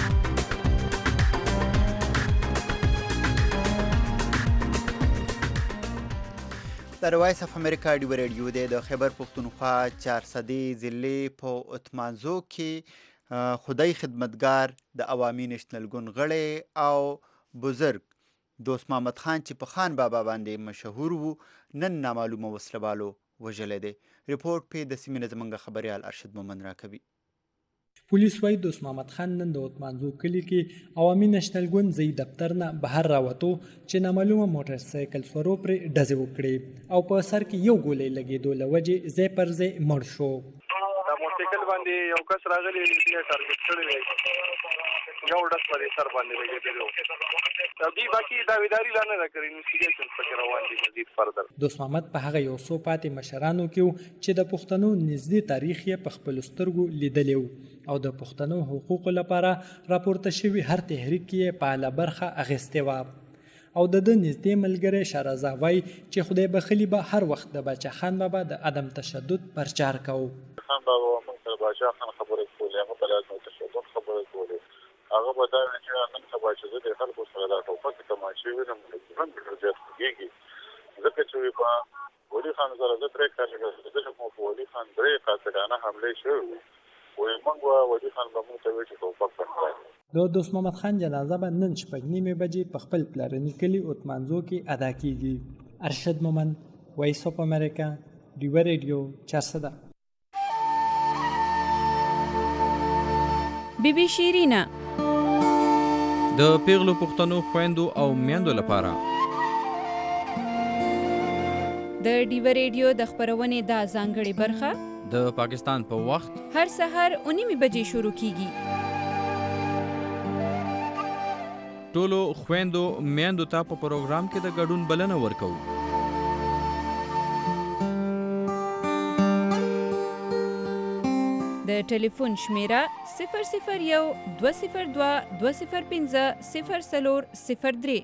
د وایس اف امریکا ډیوه ریډیو د خیبر پښتونخوا چارسدې ضلع په اتمانزو کې خدای خدمتګار د عوامي نېشنل ګوند غړی او بزرګ دوست محمد خان چې په خان بابا باندې مشهور وو نن نامعلومه وسلوالو وژلی دی. ریپورټ پې د سیمې نه زموږ خبریال ارشد مومن راکوي. پولیس وايي دوست محمد خان نن د اتمانزو کلي کې عوامي نېشنل ګوند ځای دفتر نه بهر راوتو چې نامعلومه موټر سایکل سورو پرې ډزې وکړې او په سر کې یو ګولۍ لګېدو له وجې ځای پر ځای مړ شو. د موټرسایکل باندې یو کس راغلی یې ټارګټ کړی دی، یو ډز پر یې سر باندې لګېدلی و. دوی باقي داویداري لا نه ده کړې، انویسټیګیشن پکې روان دي مزید فردر. دوست محمد په هغه یو څو پاتې مشرانو کې و چې د پښتنو نږدې تاریخ یې په خپلو سترګو لیدلی و او د پښتنو حقوقو لپاره راپورته شوي هر تحریک کې فعاله برخه اخیستې وه. او د ده نږدې ملګری شهرضا وایي چې خدای بخلي به هر وخت د باچا خان بابا د عدم تشدد پرچار کوو. خان بابا موږ سره باچا خان خبرې کولې، هغه په عدم تشدد خبرې کولې، هغه به دا وایي چې نن سبا چې زه د خلکو سره دا ټوپک تماشې وینم نو ډېر زیات خوږېږي، ځکه چې وي په ولي خان سره زه درې کاله ګرځېدلی وم، په ولي خان درې قاصدانه حملې شوې وې، وایي موږ به ولي خان به موږ ته وایي چې ټوپک پرځای. د دوست محمد خان جنازه به نن شپږ نیمې بجې په خپل پلرني کلي اتمانزو کې ادا کیږي. ارشد مومن، وایس اف امریکا، ډیوه ریډیو، چارسده. بی بی شیرینا د پیغلو پښتنو خويندو او میندو لپاره د ډیوه ریډیو د خبرونې دا ځانګړې برخه د پاکستان په وخت هر سحر اونیمه بجې شروع کیږي. ټولو خويندو میندو ته په پروګرام کې د ګډون بلنه ورکوو. د ټلیفون شمیره صفر صفر یو دوه صفر دوه دوه صفر پنځه صفر څلور صفر درې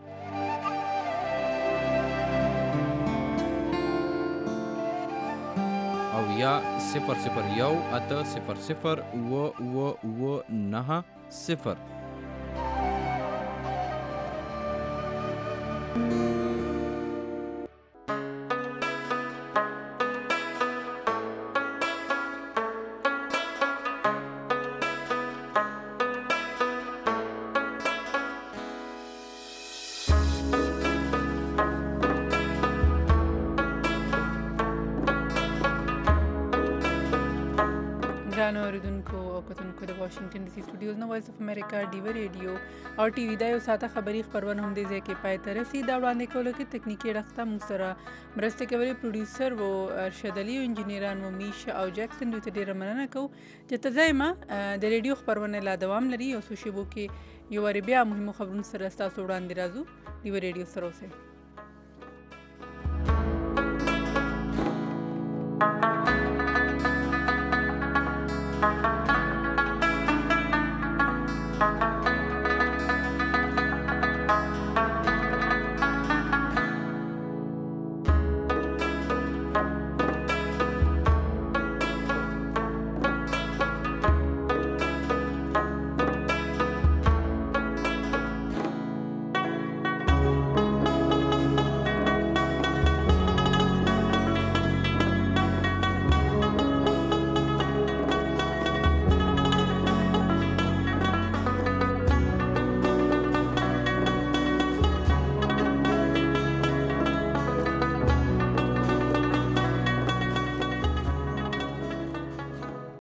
او یا صفر صفر یو اته صفر صفر اوه اوه اوه نهه صفر. ګرانو اوریدونکو او کتونکو د واشنگټن ډي سي سټوډیوز نو وایس اف امریکا ډیو ریډیو او ټي وی دا یو ساته خبري خبرونه هم دي ځکه پای تر رسي دا وړاندې کولو کې تکنیکی رخته مو سره مرسته کوي پروډوسر وو ارشد علي او انجنیران مو میش او جکسن دوی ته ډیره مننه کوم چې تزایمه د ریډیو خبرونه لا دوام لري او سوشيبو کې یو ور بیا مهمو خبرونو سره تاسو وړاندې راځو ډیو ریډیو سره اوسه